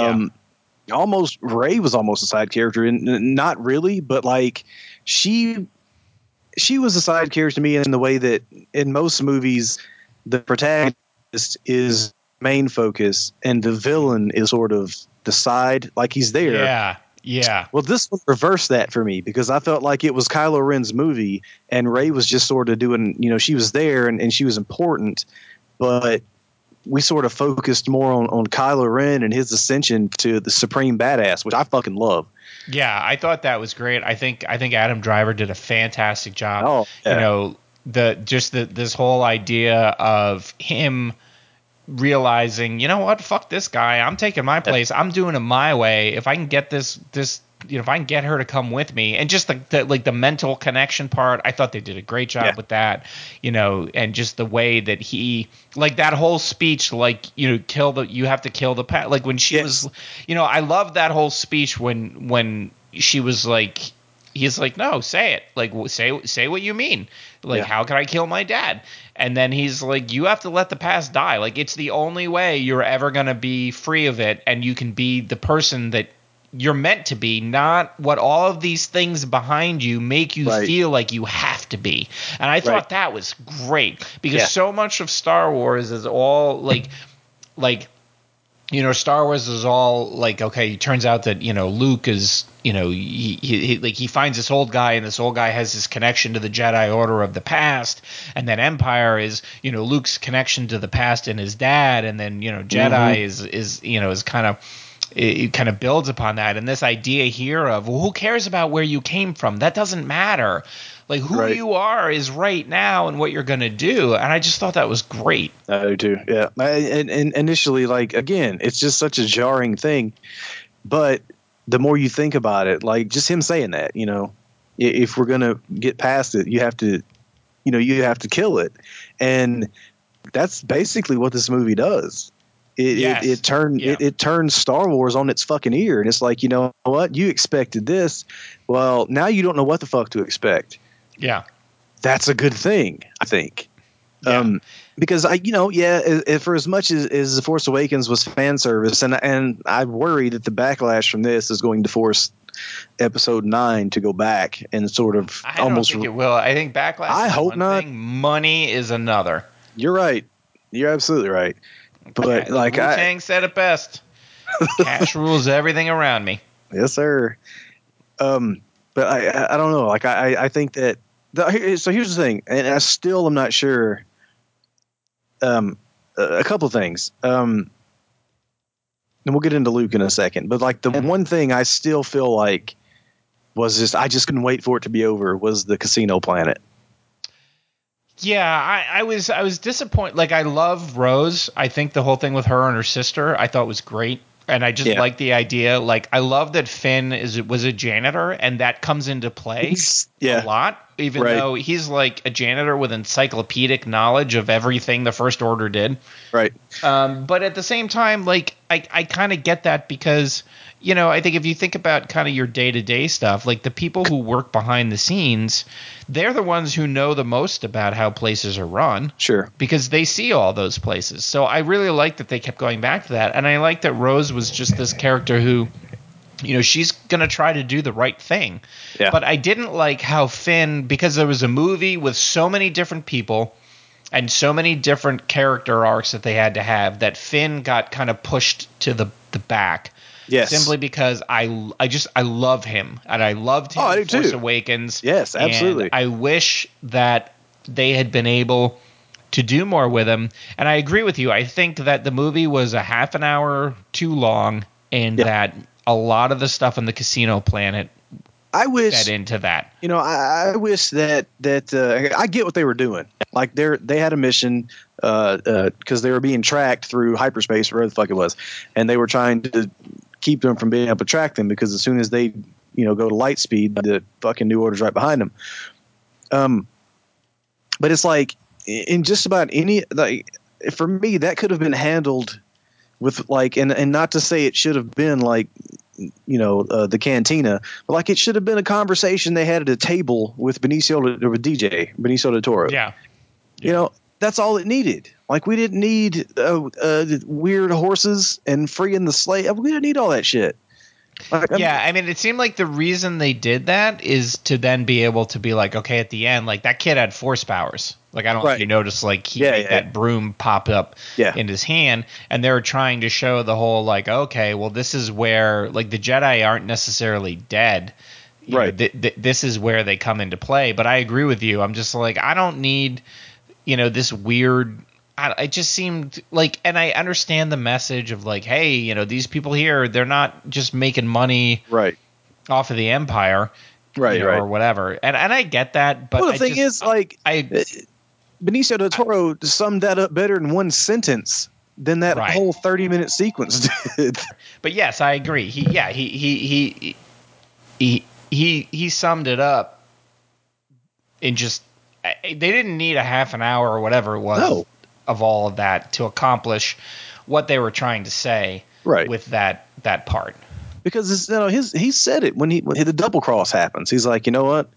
Almost Rey was almost a side character, and not really, but like she was a side character to me in the way that in most movies the protagonist is main focus and the villain is sort of the side, like he's there. Yeah. Well, this one reversed that for me because I felt like it was Kylo Ren's movie and Rey was just sort of doing, she was there and she was important, but we sort of focused more on Kylo Ren and his ascension to the supreme badass, which I fucking love. Yeah, I thought that was great. I think Adam Driver did a fantastic job. Oh, yeah. This whole idea of him realizing, you know what, fuck this guy, I'm taking my place, I'm doing it my way. If I can get this if I can get her to come with me, and just the mental connection part, I thought they did a great job with that, and just the way that he, like that whole speech, like, you have to kill the past, like when she was, I love that whole speech when she was like, he's like, no, say it, like say what you mean, like how can I kill my dad? And then he's like, you have to let the past die, like it's the only way you're ever going to be free of it, and you can be the person that you're meant to be, not what all of these things behind you make you feel like you have to be. And I thought that was great because so much of Star Wars is all like Star Wars is all like, okay, it turns out that, Luke is, he finds this old guy, and this old guy has this connection to the Jedi Order of the past, and then Empire is, Luke's connection to the past and his dad, and then, Jedi is kind of, it kind of builds upon that. And this idea here of, well, who cares about where you came from? That doesn't matter. Like who you are is right now and what you're going to do. And I just thought that was great. I do too. Yeah. And initially, like, again, it's just such a jarring thing, but the more you think about it, like just him saying that, if we're going to get past it, you have to kill it. And that's basically what this movie does. It turns Star Wars on its fucking ear, and it's like, you know what? You expected this. Well, now you don't know what the fuck to expect. Yeah, that's a good thing, I think. Yeah. Because for as much as The Force Awakens was fan service, and I worry that the backlash from this is going to force Episode 9 to go back and sort of I don't think it will. I think backlash. I hope not. Money is another. You're right. You're absolutely right. But like Wu-Tang said it best. Cash rules everything around me. Yes, sir. But I don't know. Like I think that. So here's the thing, and I still am not sure. A couple things. And we'll get into Luke in a second. But like the one thing I still feel like was just I just couldn't wait for it to be over was the casino planet. Yeah, I was disappointed. Like, I love Rose. I think the whole thing with her and her sister I thought was great. And I just like the idea. Like, I love that Finn was a janitor, and that comes into play a lot. even Right. though he's like a janitor with encyclopedic knowledge of everything the First Order did. Right. But at the same time, like I kind of get that because, you know, I think if you think about kind of your day-to-day stuff, like the people who work behind the scenes, they're the ones who know the most about how places are run. Sure. Because they see all those places. So I really like that they kept going back to that. And I like that Rose was just this character who, you know, she's going to try to do the right thing. Yeah. But I didn't like how Finn, because there was a movie with so many different people and so many different character arcs that they had to have, that Finn got kind of pushed to the back. Yes. Simply because I love him. And I loved him Oh, I in do Force too. Awakens. Yes, absolutely. And I wish that they had been able to do more with him. And I agree with you. I think that the movie was a half an hour too long, and that a lot of the stuff on the Casino Planet I wish fed into that. You know, I wish that I get what they were doing. Like they had a mission because they were being tracked through hyperspace, wherever the fuck it was, and they were trying to keep them from being able to track them because as soon as they go to light speed, the fucking New Order's right behind them. But it's like in just about any, like, for me that could have been handled with like, and not to say it should have been like, the cantina, but like it should have been a conversation they had at a table with Benicio or with DJ Benicio del Toro. Yeah. You know, that's all it needed. Like we didn't need weird horses and freeing the slave. We didn't need all that shit. Like, I mean, it seemed like the reason they did that is to then be able to be like, okay, at the end, like that kid had force powers. Like I don't know if you noticed, like he made that broom pop up in his hand, and they were trying to show the whole like, okay, well, this is where like the Jedi aren't necessarily dead. Right. This is where they come into play. But I agree with you. I'm just like, I don't need, this weird. It just seemed like, and I understand the message of like, hey, these people here, they're not just making money off of the Empire, or whatever. And I get that, but the thing is, like, Benicio del Toro summed that up better in one sentence than that whole 30-minute sequence did. But yes, I agree. He summed it up in just. They didn't need a half an hour or whatever it was of all of that to accomplish what they were trying to say with that part. Because he said it when the double cross happens. He's like, you know what?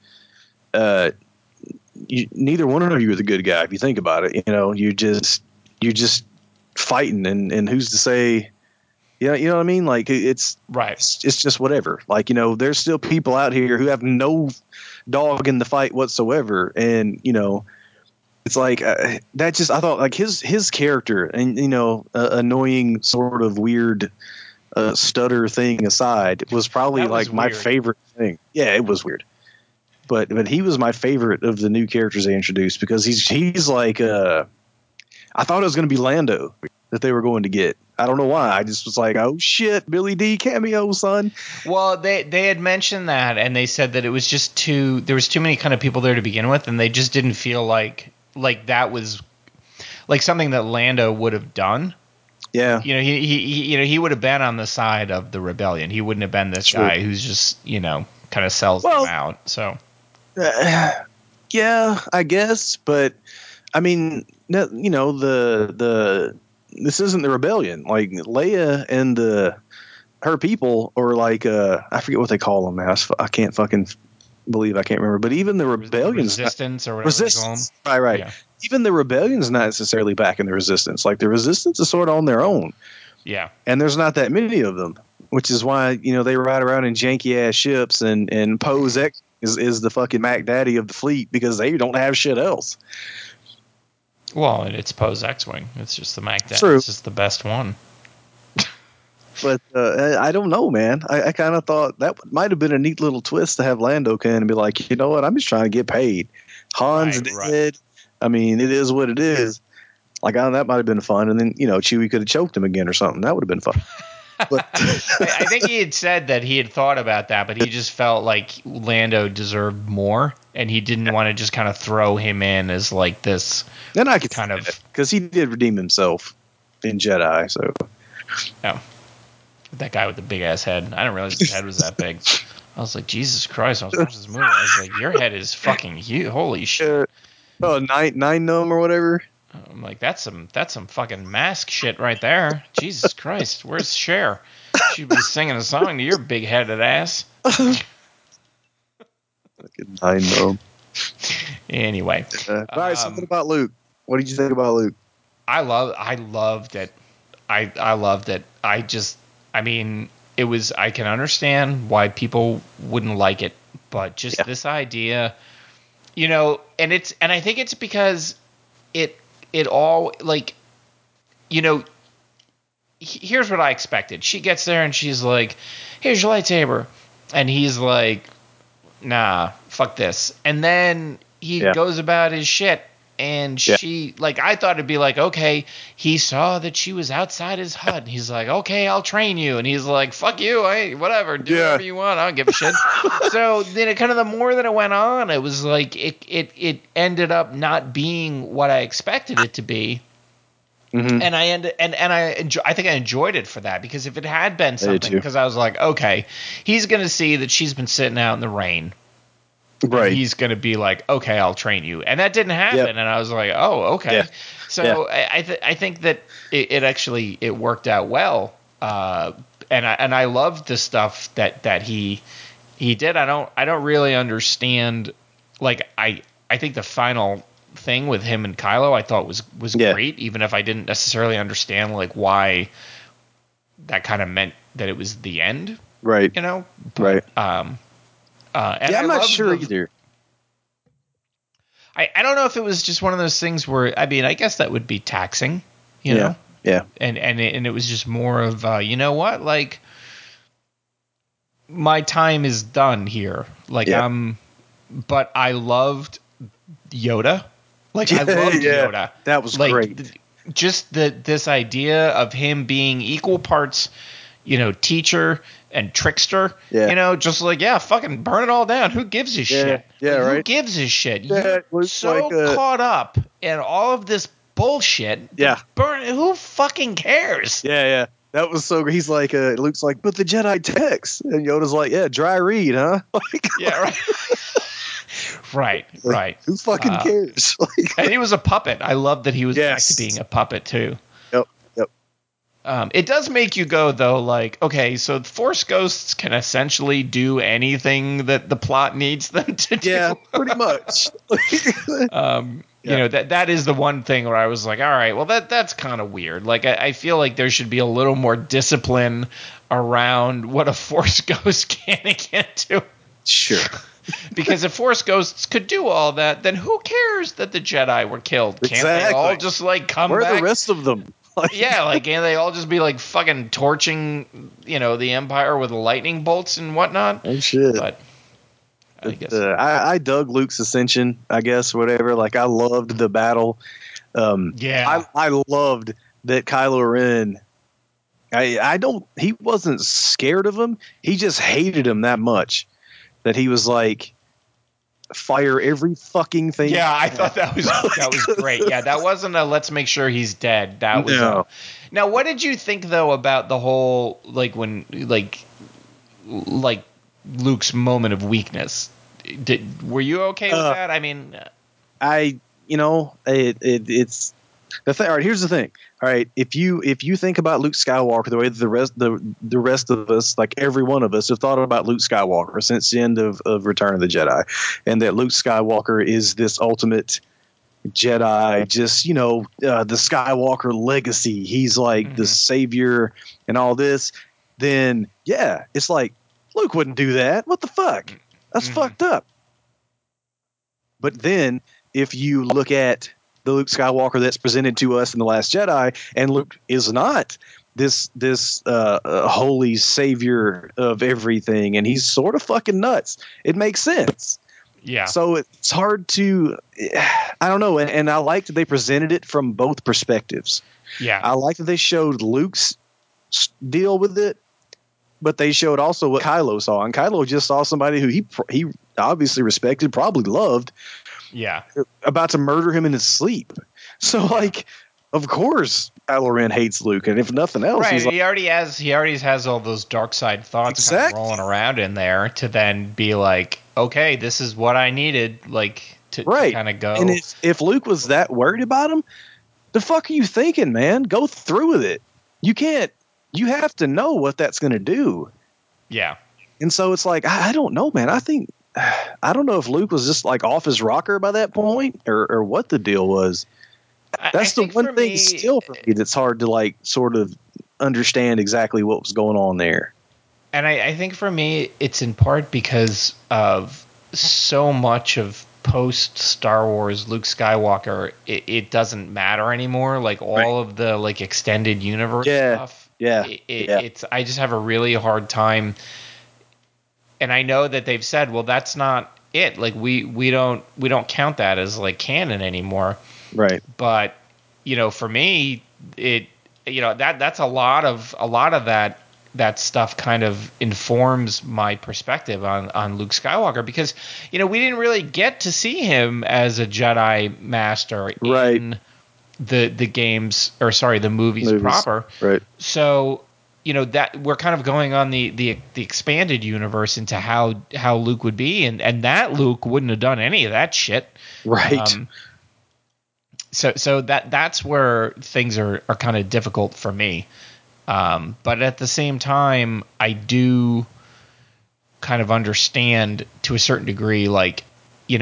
Neither one of you are the good guy if you think about it. You're just fighting, and who's to say? You know what I mean? Like it's just whatever. Like there's still people out here who have no dog in the fight whatsoever, and it's like that. Just I thought like his character and annoying sort of weird stutter thing aside was probably like my favorite thing. Yeah, it was weird. But he was my favorite of the new characters they introduced because he's like I thought it was going to be Lando that they were going to get. I don't know why. I just was like, oh shit, Billy D cameo, son. Well, they had mentioned that, and they said that it was just there was too many kind of people there to begin with, and they just didn't feel like that was like something that Lando would have done. Yeah. He would have been on the side of the rebellion. He wouldn't have been this guy who's just, kind of sells them out. So. Yeah, I guess, but I mean, this isn't the rebellion. Like Leia and her people, or like I forget what they call them now. I can't fucking believe I can't remember. But even the rebellion's resistance or whatever they call them. Right. Yeah. Even the rebellion's not necessarily back in the resistance. Like the resistance is sort of on their own. Yeah. And there's not that many of them, which is why they ride around in janky ass ships, and Poe's X is the fucking Mac Daddy of the fleet because they don't have shit else. Well, it's Poe's X-Wing. It's just the Mac Daddy. True. It's just the best one. But I don't know, man. I kind of thought that might have been a neat little twist to have Lando come in and be like, you know what? I'm just trying to get paid. Han's dead. I mean, it is what it is. Like, that might have been fun. And then, Chewie could have choked him again or something. That would have been fun. But I think he had said that he had thought about that, but he just felt like Lando deserved more, and he didn't want to just kind of throw him in as like this. Then I could kind of, because he did redeem himself in Jedi. So, that guy with the big ass head. I didn't realize his head was that big. I was like, Jesus Christ! I was watching this movie. I was like, your head is fucking huge. Holy shit! Nine gnome or whatever. I'm like, that's some fucking mask shit right there. Jesus Christ, where's Cher? She'd be singing a song to your big headed ass. Fucking nine gnome. Anyway, all right. Something about Luke. What did you think about Luke? I loved it. I loved it. I mean, it was. I can understand why people wouldn't like it, but just this idea, and I think it's because it all, like, here's what I expected. She gets there and she's like, "Here's your lightsaber," and he's like, "Nah, fuck this." And then he goes about his shit. And she, like, I thought it'd be like, okay, he saw that she was outside his hut. He's like, okay, I'll train you. And he's like, fuck you, whatever, do whatever you want. I don't give a shit. So then it kind of, the more that it went on, it was like, it ended up not being what I expected it to be. Mm-hmm. And I think I enjoyed it for that, because if it had been something, because I was like, okay, he's going to see that she's been sitting out in the rain. Right. He's going to be like, okay, I'll train you. And that didn't happen. And I was like, oh, okay. Yeah. So I think that it actually worked out well. And I loved the stuff that he did. I don't really understand. Like, I think the final thing with him and Kylo I thought was great, even if I didn't necessarily understand, like, why that kind of meant that it was the end. Right. But, right. And I'm not sure either. I don't know if it was just one of those things where, I mean, I guess that would be taxing, you know? Yeah. And it was just more of, you know what? Like, my time is done here. Like, but I loved Yoda. Like, I loved Yoda. That was great. Just this idea of him being equal parts, teacher and trickster, just like, fucking burn it all down. Who gives a shit? Yeah, like, right. Who gives a shit? You're so caught up in all of this bullshit. Burn. Who fucking cares? Yeah. That was so. He's like, Luke's like, but the Jedi text, and Yoda's like, dry read, huh? Right. Right. Who fucking cares? And he was a puppet. I love that he was back to being a puppet too. It does make you go, though, like, okay, so the Force ghosts can essentially do anything that the plot needs them to do. Yeah, pretty much. That is the one thing where I was like, all right, well, that's kind of weird. Like, I feel like there should be a little more discipline around what a Force ghost can and can't do. Sure. Because if Force ghosts could do all that, then who cares that the Jedi were killed? Can't they all just, like, come back? Where are the rest of them? Can't they all just be like fucking torching, the Empire with lightning bolts and whatnot? Oh shit! But I guess I dug Luke's ascension. I guess whatever. Like, I loved the battle. I loved that Kylo Ren. He wasn't scared of him. He just hated him that much that he was like, fire every fucking thing. Yeah, I thought that was great. Yeah, that wasn't a let's make sure he's dead. That was Now, what did you think though about the whole, like, when like Luke's moment of weakness? Were you okay with that? I mean, it's the thing. All right, here's the thing. All right, if you think about Luke Skywalker the way that the rest of us, like every one of us, have thought about Luke Skywalker since the end of Return of the Jedi, and that Luke Skywalker is this ultimate Jedi, just the Skywalker legacy. He's like the savior and all this. Then it's like, Luke wouldn't do that. What the fuck? That's fucked up. But then if you look at the Luke Skywalker that's presented to us in The Last Jedi, and Luke is not this holy savior of everything, and he's sort of fucking nuts. It makes sense. Yeah. So it's hard to, I don't know, and I liked that they presented it from both perspectives. Yeah. I like that they showed Luke's deal with it, but they showed also what Kylo saw, and Kylo just saw somebody who he obviously respected, probably loved. Yeah. About to murder him in his sleep. So, like, of course, Kylo Ren hates Luke, and if nothing else, Right, he's like, he already has all those dark side thoughts kind of exactly. rolling around in there to then be like, okay, this is what I needed, like to right. kind of go. And if Luke was that worried about him, the fuck are you thinking, man? Go through with it. You can't. You have to know what that's going to do. Yeah. And so it's like, I don't know, man. I don't know if Luke was just like off his rocker by that point, or what the deal was. That's the one thing still for me that's hard to like sort of understand exactly what was going on there. And I think for me, it's in part because of so much of post Star Wars Luke Skywalker, it doesn't matter anymore. Like all of the like extended universe stuff. Yeah. It's I just have a really hard time. And I know that they've said, well, that's not it. Like we don't count that as like canon anymore. Right. But for me, that's a lot of that stuff kind of informs my perspective on Luke Skywalker, because we didn't really get to see him as a Jedi master in the games, or sorry, the movies proper. Right. So that we're kind of going on the expanded universe into how Luke would be, and that Luke wouldn't have done any of that shit. Right. So that's where things are kind of difficult for me. But at the same time, I do kind of understand to a certain degree, like, you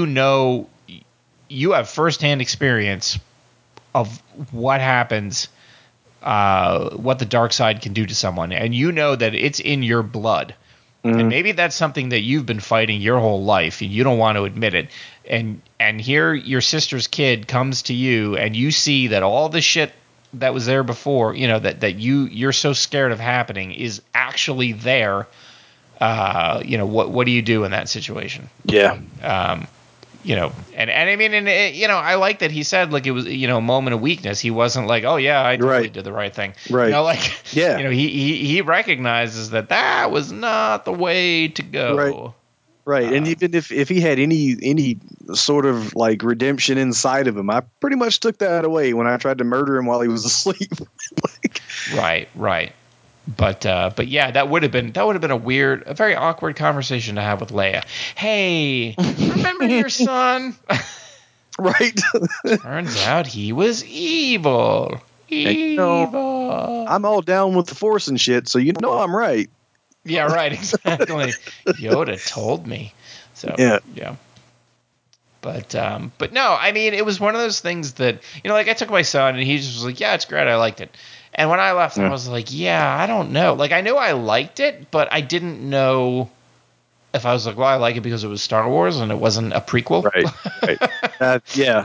have firsthand experience of what happens, what the dark side can do to someone, and that it's in your blood. Mm-hmm. And maybe that's something that you've been fighting your whole life and you don't want to admit it. And here your sister's kid comes to you and you see that all the shit that was there before, that you're so scared of happening is actually there. What do you do in that situation? Yeah. And I mean, I like that he said, like, it was, a moment of weakness. He wasn't like, oh yeah, I totally did the right thing. Right. He recognizes that was not the way to go. Right. And even if he had any sort of like redemption inside of him, I pretty much took that away when I tried to murder him while he was asleep. Right. But yeah, that would have been a very awkward conversation to have with Leia. Hey, remember your son? Right. Turns out he was evil. I'm all down with the Force and shit, so I'm right. Yeah, right, exactly. Yoda told me. So yeah. But no, I mean, it was one of those things that, like, I took my son and he just was like, yeah, it's great, I liked it. And when I left, I was like, yeah, I don't know. Like, I knew I liked it, but I didn't know if I was like, well, I like it because it was Star Wars and it wasn't a prequel. Right. Yeah.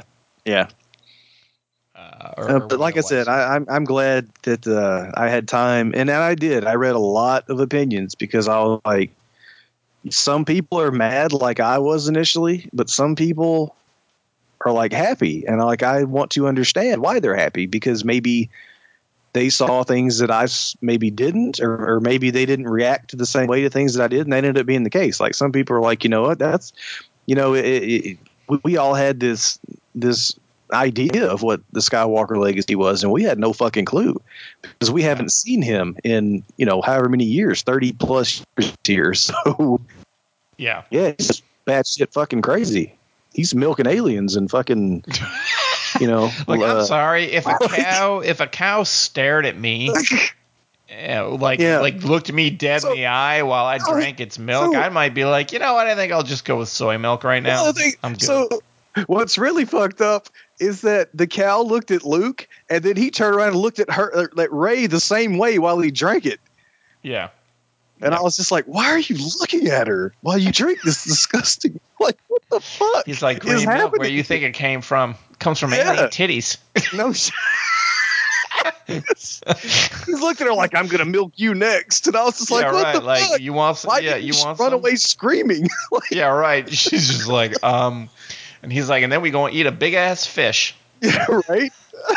But like I said, I'm glad that I had time, and I did. I read a lot of opinions because I was like, some people are mad like I was initially, but some people are like happy, and I want to understand why they're happy, because maybe they saw things that I maybe didn't, or maybe they didn't react to the same way to things that I did, and that ended up being the case. Like, some people are like, what, that's, we all had this idea of what the Skywalker legacy was, and we had no fucking clue because we haven't seen him in however many years, 30 plus years. So yeah, he's just batshit fucking crazy. He's milking aliens and fucking Look, I'm sorry, if a cow stared at me like looked me dead in the eye while I drank its milk, I might be like, what, I think I'll just go with soy milk right now. I'm good. So what's really fucked up is that the cow looked at Luke, and then he turned around and looked at her, at Rey, the same way while he drank it. Yeah. And I was just like, why are you looking at her while you drink this disgusting? Like, what the fuck? He's like, cream milk, where you think it came from? Comes from alien titties. No shit. He's looked at her like, I'm gonna milk you next, and I was just like, what the fuck? You want some? You want run some? away screaming. Yeah, right. She's just like, and he's like, and then we go and eat a big ass fish. Yeah, right.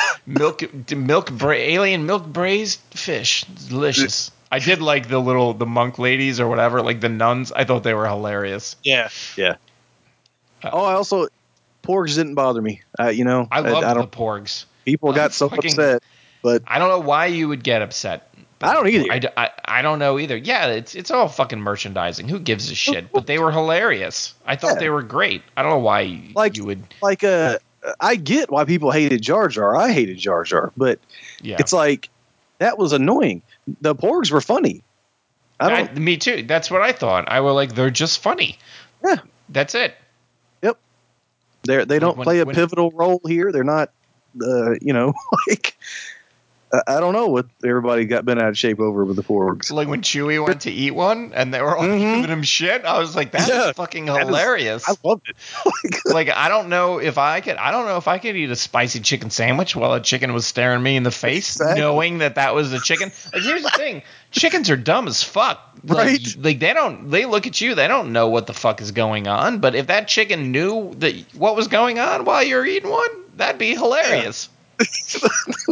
Alien milk braised fish. It's delicious. I did like the monk ladies or whatever, like the nuns. I thought they were hilarious. Yeah. I also, porgs didn't bother me. I love the porgs. People got so upset, but I don't know why you would get upset. I don't either. I don't know either. Yeah, it's all fucking merchandising. Who gives a shit? But they were hilarious. I thought they were great. I don't know why you would. I get why people hated Jar Jar. I hated Jar Jar, but it's like that was annoying. The Porgs were funny. Me too. That's what I thought. I was like, they're just funny. Yeah, that's it. Yep. They don't play a pivotal role here. They're not, like. I don't know what everybody been out of shape over with the Porgs. Like when Chewie went to eat one and they were all giving him shit, I was like, that's fucking hilarious. I loved it. Like, I don't know if I could eat a spicy chicken sandwich while a chicken was staring me in the face, knowing that was a chicken. Like, here's the thing. Chickens are dumb as fuck. Right. Like they look at you, they don't know what the fuck is going on. But if that chicken knew what was going on while you're eating one, that'd be hilarious. Yeah.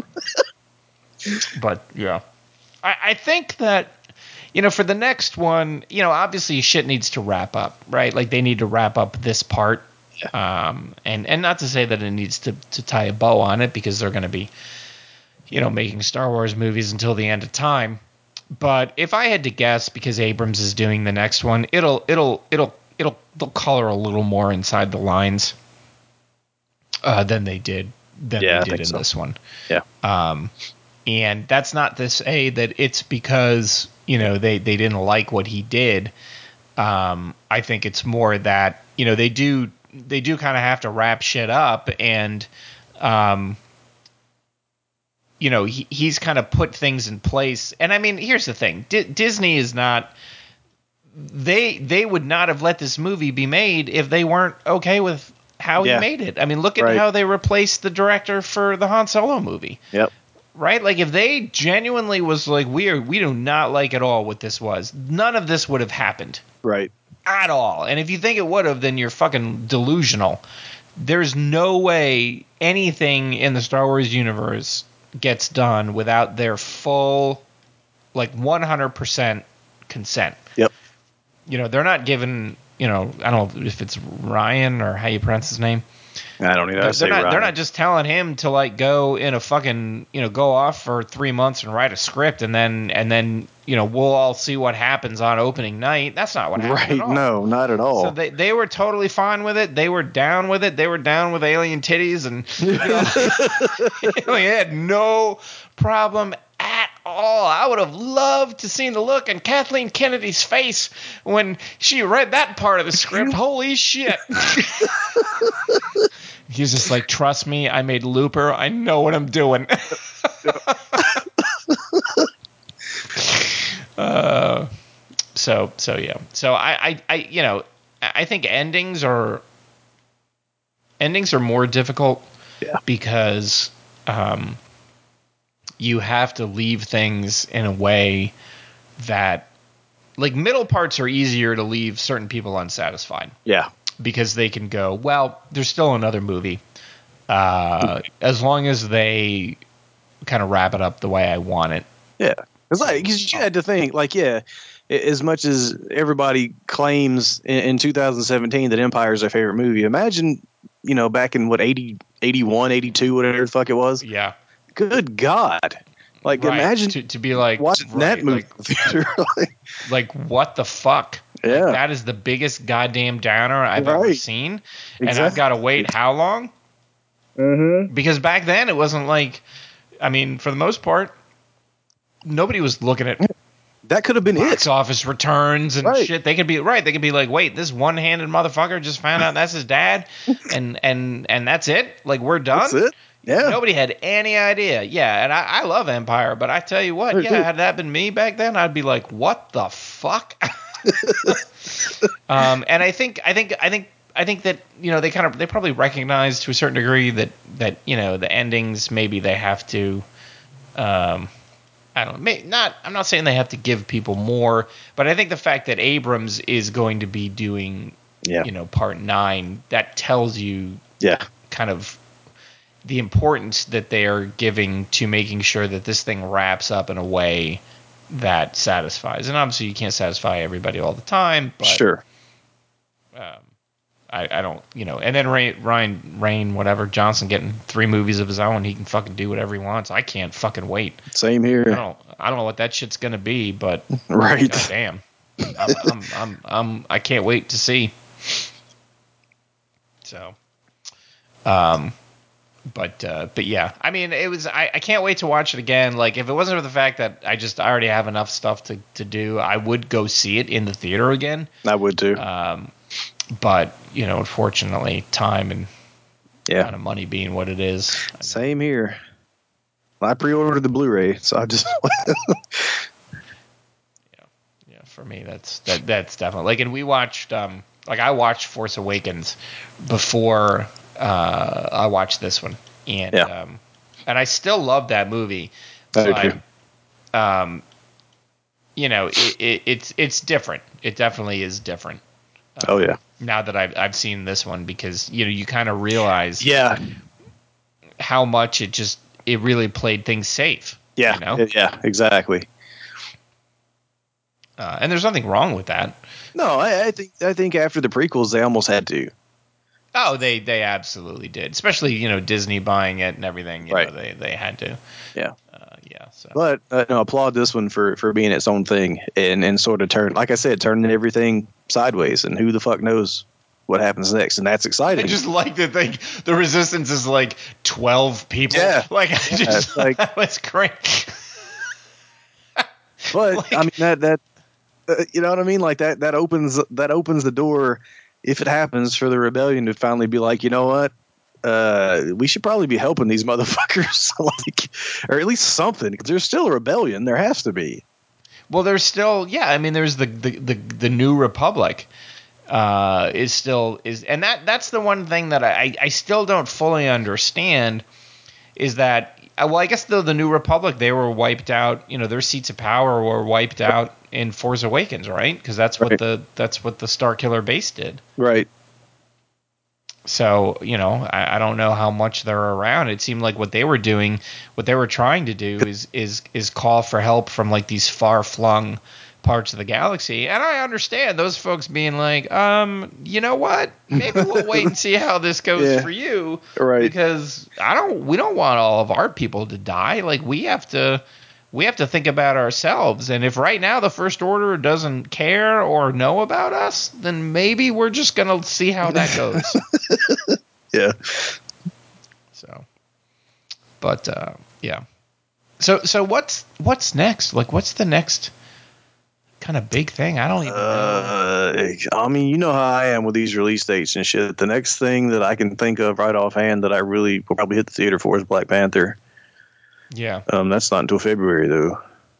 But yeah, I think that, for the next one, obviously shit needs to wrap up, right? Like they need to wrap up this part. Yeah. And not to say that it needs to tie a bow on it, because they're going to be, making Star Wars movies until the end of time. But if I had to guess, because Abrams is doing the next one, they'll color a little more inside the lines than they did in this one. Yeah. And that's not to say that it's because, they didn't like what he did. I think it's more that, they do kind of have to wrap shit up, and, he's kind of put things in place. And I mean, here's the thing. Disney is not, they would not have let this movie be made if they weren't okay with how he made it. I mean, look at how they replaced the director for the Han Solo movie. Yep. Right? Like, if they genuinely was like, we do not like at all what this was, none of this would have happened. Right. At all. And if you think it would have, then you're fucking delusional. There's no way anything in the Star Wars universe gets done without their full, 100% consent. Yep. They're not given, I don't know if it's Ryan or how you pronounce his name. I don't even know. They're not just telling him to go in a fucking, go off for 3 months and write a script and then we'll all see what happens on opening night. That's not what happened. Right? No, not at all. So they were totally fine with it. They were down with it. They were down with alien titties, and they had no problem at all. I would have loved to seen the look on Kathleen Kennedy's face when she read that part of the script. Holy shit. He's just like, trust me, I made Looper. I know what I'm doing. So yeah. So I think endings are more difficult because you have to leave things in a way that, middle parts are easier to leave certain people unsatisfied. Yeah. Because they can go, well, there's still another movie. As long as they kind of wrap it up the way I want it. Yeah. Because you had to think, as much as everybody claims in 2017 that Empire is their favorite movie, imagine, back in 81, 82, whatever the fuck it was. Yeah. Good God. Imagine to be watching that movie in the theater. What the fuck? Yeah. That is the biggest goddamn downer I've ever seen. Exactly. And I've got to wait how long? Mm-hmm. Because back then it wasn't for the most part, nobody was looking at that could have been box office returns and shit. They could be They could be like, wait, this one-handed motherfucker just found out that's his dad, and that's it. We're done. That's it. Yeah. Nobody had any idea. Yeah, and I love Empire, but I tell you what, had that been me back then, I'd be like, what the fuck? And I think that they probably recognize to a certain degree that the endings, maybe they have to. I don't know. I'm not saying they have to give people more, but I think the fact that Abrams is going to be doing, part 9, that tells you, kind of the importance that they are giving to making sure that this thing wraps up in a way that satisfies. And obviously, you can't satisfy everybody all the time, but sure. I don't, and then Ryan whatever Johnson getting 3 movies of his own. He can fucking do whatever he wants. I can't fucking wait. Same here. I don't know what that shit's gonna be, but right. God damn, I can't wait to see. So, but yeah, I mean, it was. I can't wait to watch it again. Like, if it wasn't for the fact that I already have enough stuff to do, I would go see it in the theater again. I would too. But unfortunately, time and kind of money being what it is. Same here. I pre-ordered the Blu-ray, so I just. Yeah. For me, that's definitely like, and we watched I watched Force Awakens before I watched this one, and and I still love that movie. But it's different. It definitely is different. Oh yeah. Now that I've seen this one, because you kind of realize how much it really played things safe. Yeah. Yeah. Exactly. And there's nothing wrong with that. No, I think after the prequels they almost had to. Oh, they absolutely did. Especially Disney buying it and everything. Right. They had to. Yeah. So. But no, applaud this one for being its own thing and sort of turning everything sideways, and who the fuck knows what happens next, and that's exciting. I just like to think the Resistance is like 12 people. Yeah. Like, that was great. But I mean that you know what I mean? Like that opens the door, if it happens, for the rebellion to finally be like, you know what? We should probably be helping these motherfuckers, like, or at least something, because there's still a rebellion. There has to be. Well, there's still, I mean, there's the New Republic and that's the one thing that I still don't fully understand, is that, well, I guess the New Republic, they were wiped out. Their seats of power were wiped out in Force Awakens, right? Because that's what the Starkiller base did. Right. So, I don't know how much they're around. It seemed like what they were trying to do is call for help from like these far-flung parts of the galaxy. And I understand those folks being like, you know what? Maybe we'll wait and see how this goes for you. Right. Because we don't want all of our people to die. Like, we have to think about ourselves. And if right now the First Order doesn't care or know about us, then maybe we're just going to see how that goes. Yeah. So, but, yeah. So what's next? Like, what's the next kind of big thing? I don't even know. I mean, you know how I am with these release dates and shit. The next thing that I can think of right offhand that I really will probably hit the theater for is Black Panther. Yeah. That's not until February though.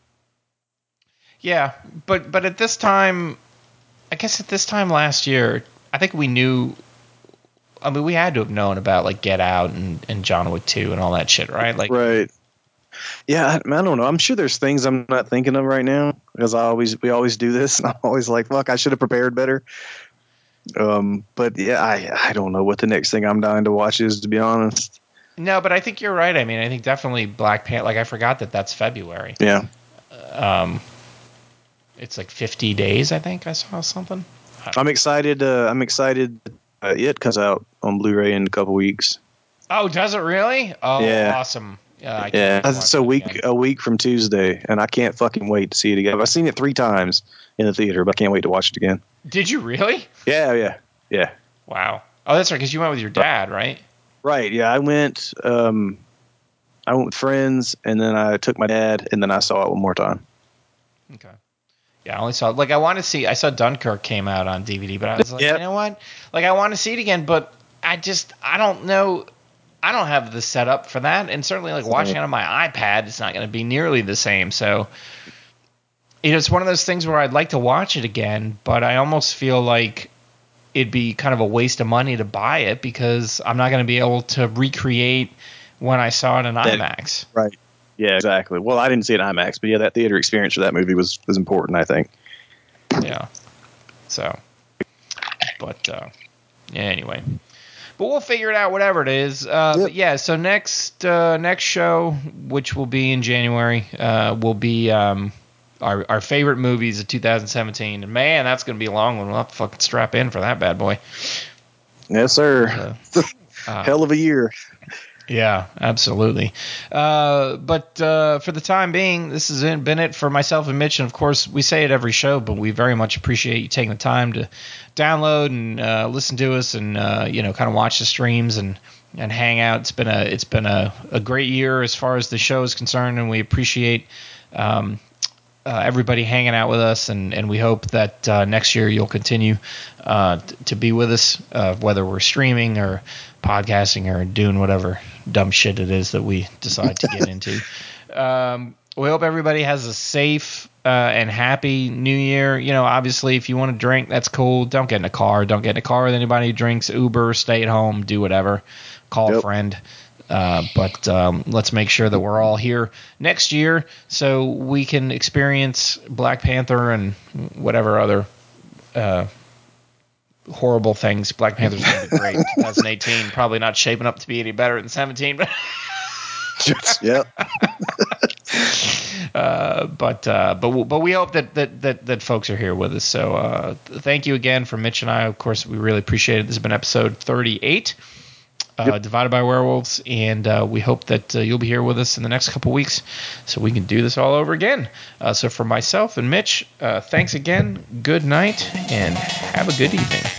Yeah, but at this time, I guess at this time last year, I think we knew. I mean, we had to have known about like Get Out and John Wick 2 and all that shit, right? Like, right. Yeah, I don't know. I'm sure there's things I'm not thinking of right now, because we always do this, and I'm always like, fuck, I should have prepared better. But yeah, I don't know what the next thing I'm dying to watch is, to be honest. No, but I think you're right. I mean, I think definitely Black Panther. Like, I forgot that's February. Yeah. It's like 50 days. I think I saw something. I'm excited. It comes out on Blu-ray in a couple weeks. Oh, does it really? Oh, yeah. Awesome. Yeah, it's a week from Tuesday, and I can't fucking wait to see it again. I've seen it 3 times in the theater, but I can't wait to watch it again. Did you really? Yeah. Wow. Oh, that's right, because you went with your dad, right? Right. Yeah, I went with friends, and then I took my dad, and then I saw it one more time. Okay. Yeah, I only saw I saw Dunkirk came out on DVD, but I was like, you know what? Like, I want to see it again, but I don't know. I don't have the setup for that, and certainly like watching it on my iPad, it's not going to be nearly the same. So, it's one of those things where I'd like to watch it again, but I almost feel like it'd be kind of a waste of money to buy it, because I'm not going to be able to recreate when I saw it in IMAX. Right. Yeah, exactly. Well, I didn't see it in IMAX, but yeah, that theater experience for that movie was important, I think. Yeah. So, but anyway. But we'll figure it out, whatever it is. But yeah, so next show, which will be in January, will be our favorite movies of 2017. And man, that's going to be a long one. We'll have to fucking strap in for that bad boy. Yes, sir. Hell of a year. Yeah, absolutely. But for the time being, this has been it for myself and Mitch. And of course, we say it every show, but we very much appreciate you taking the time to download and listen to us, and kind of watch the streams and hang out. It's been a great year as far as the show is concerned, and we appreciate everybody hanging out with us, and we hope that next year you'll continue to be with us, whether we're streaming or podcasting or doing whatever dumb shit it is that we decide to get into. We hope everybody has a safe and happy New Year. Obviously, if you want to drink, that's cool. Don't get in a car. Don't get in a car with anybody who drinks. Uber, stay at home, do whatever. Call a friend. But let's make sure that we're all here next year so we can experience Black Panther and whatever other horrible things. Black Panther's going to be great. 2018 probably not shaping up to be any better than 17. But Yep. But we hope that folks are here with us. So thank you again for Mitch and I. Of course, we really appreciate it. This has been episode 38. Divided by Werewolves, and we hope that you'll be here with us in the next couple weeks so we can do this all over again. So for myself and Mitch, thanks again, good night, and have a good evening.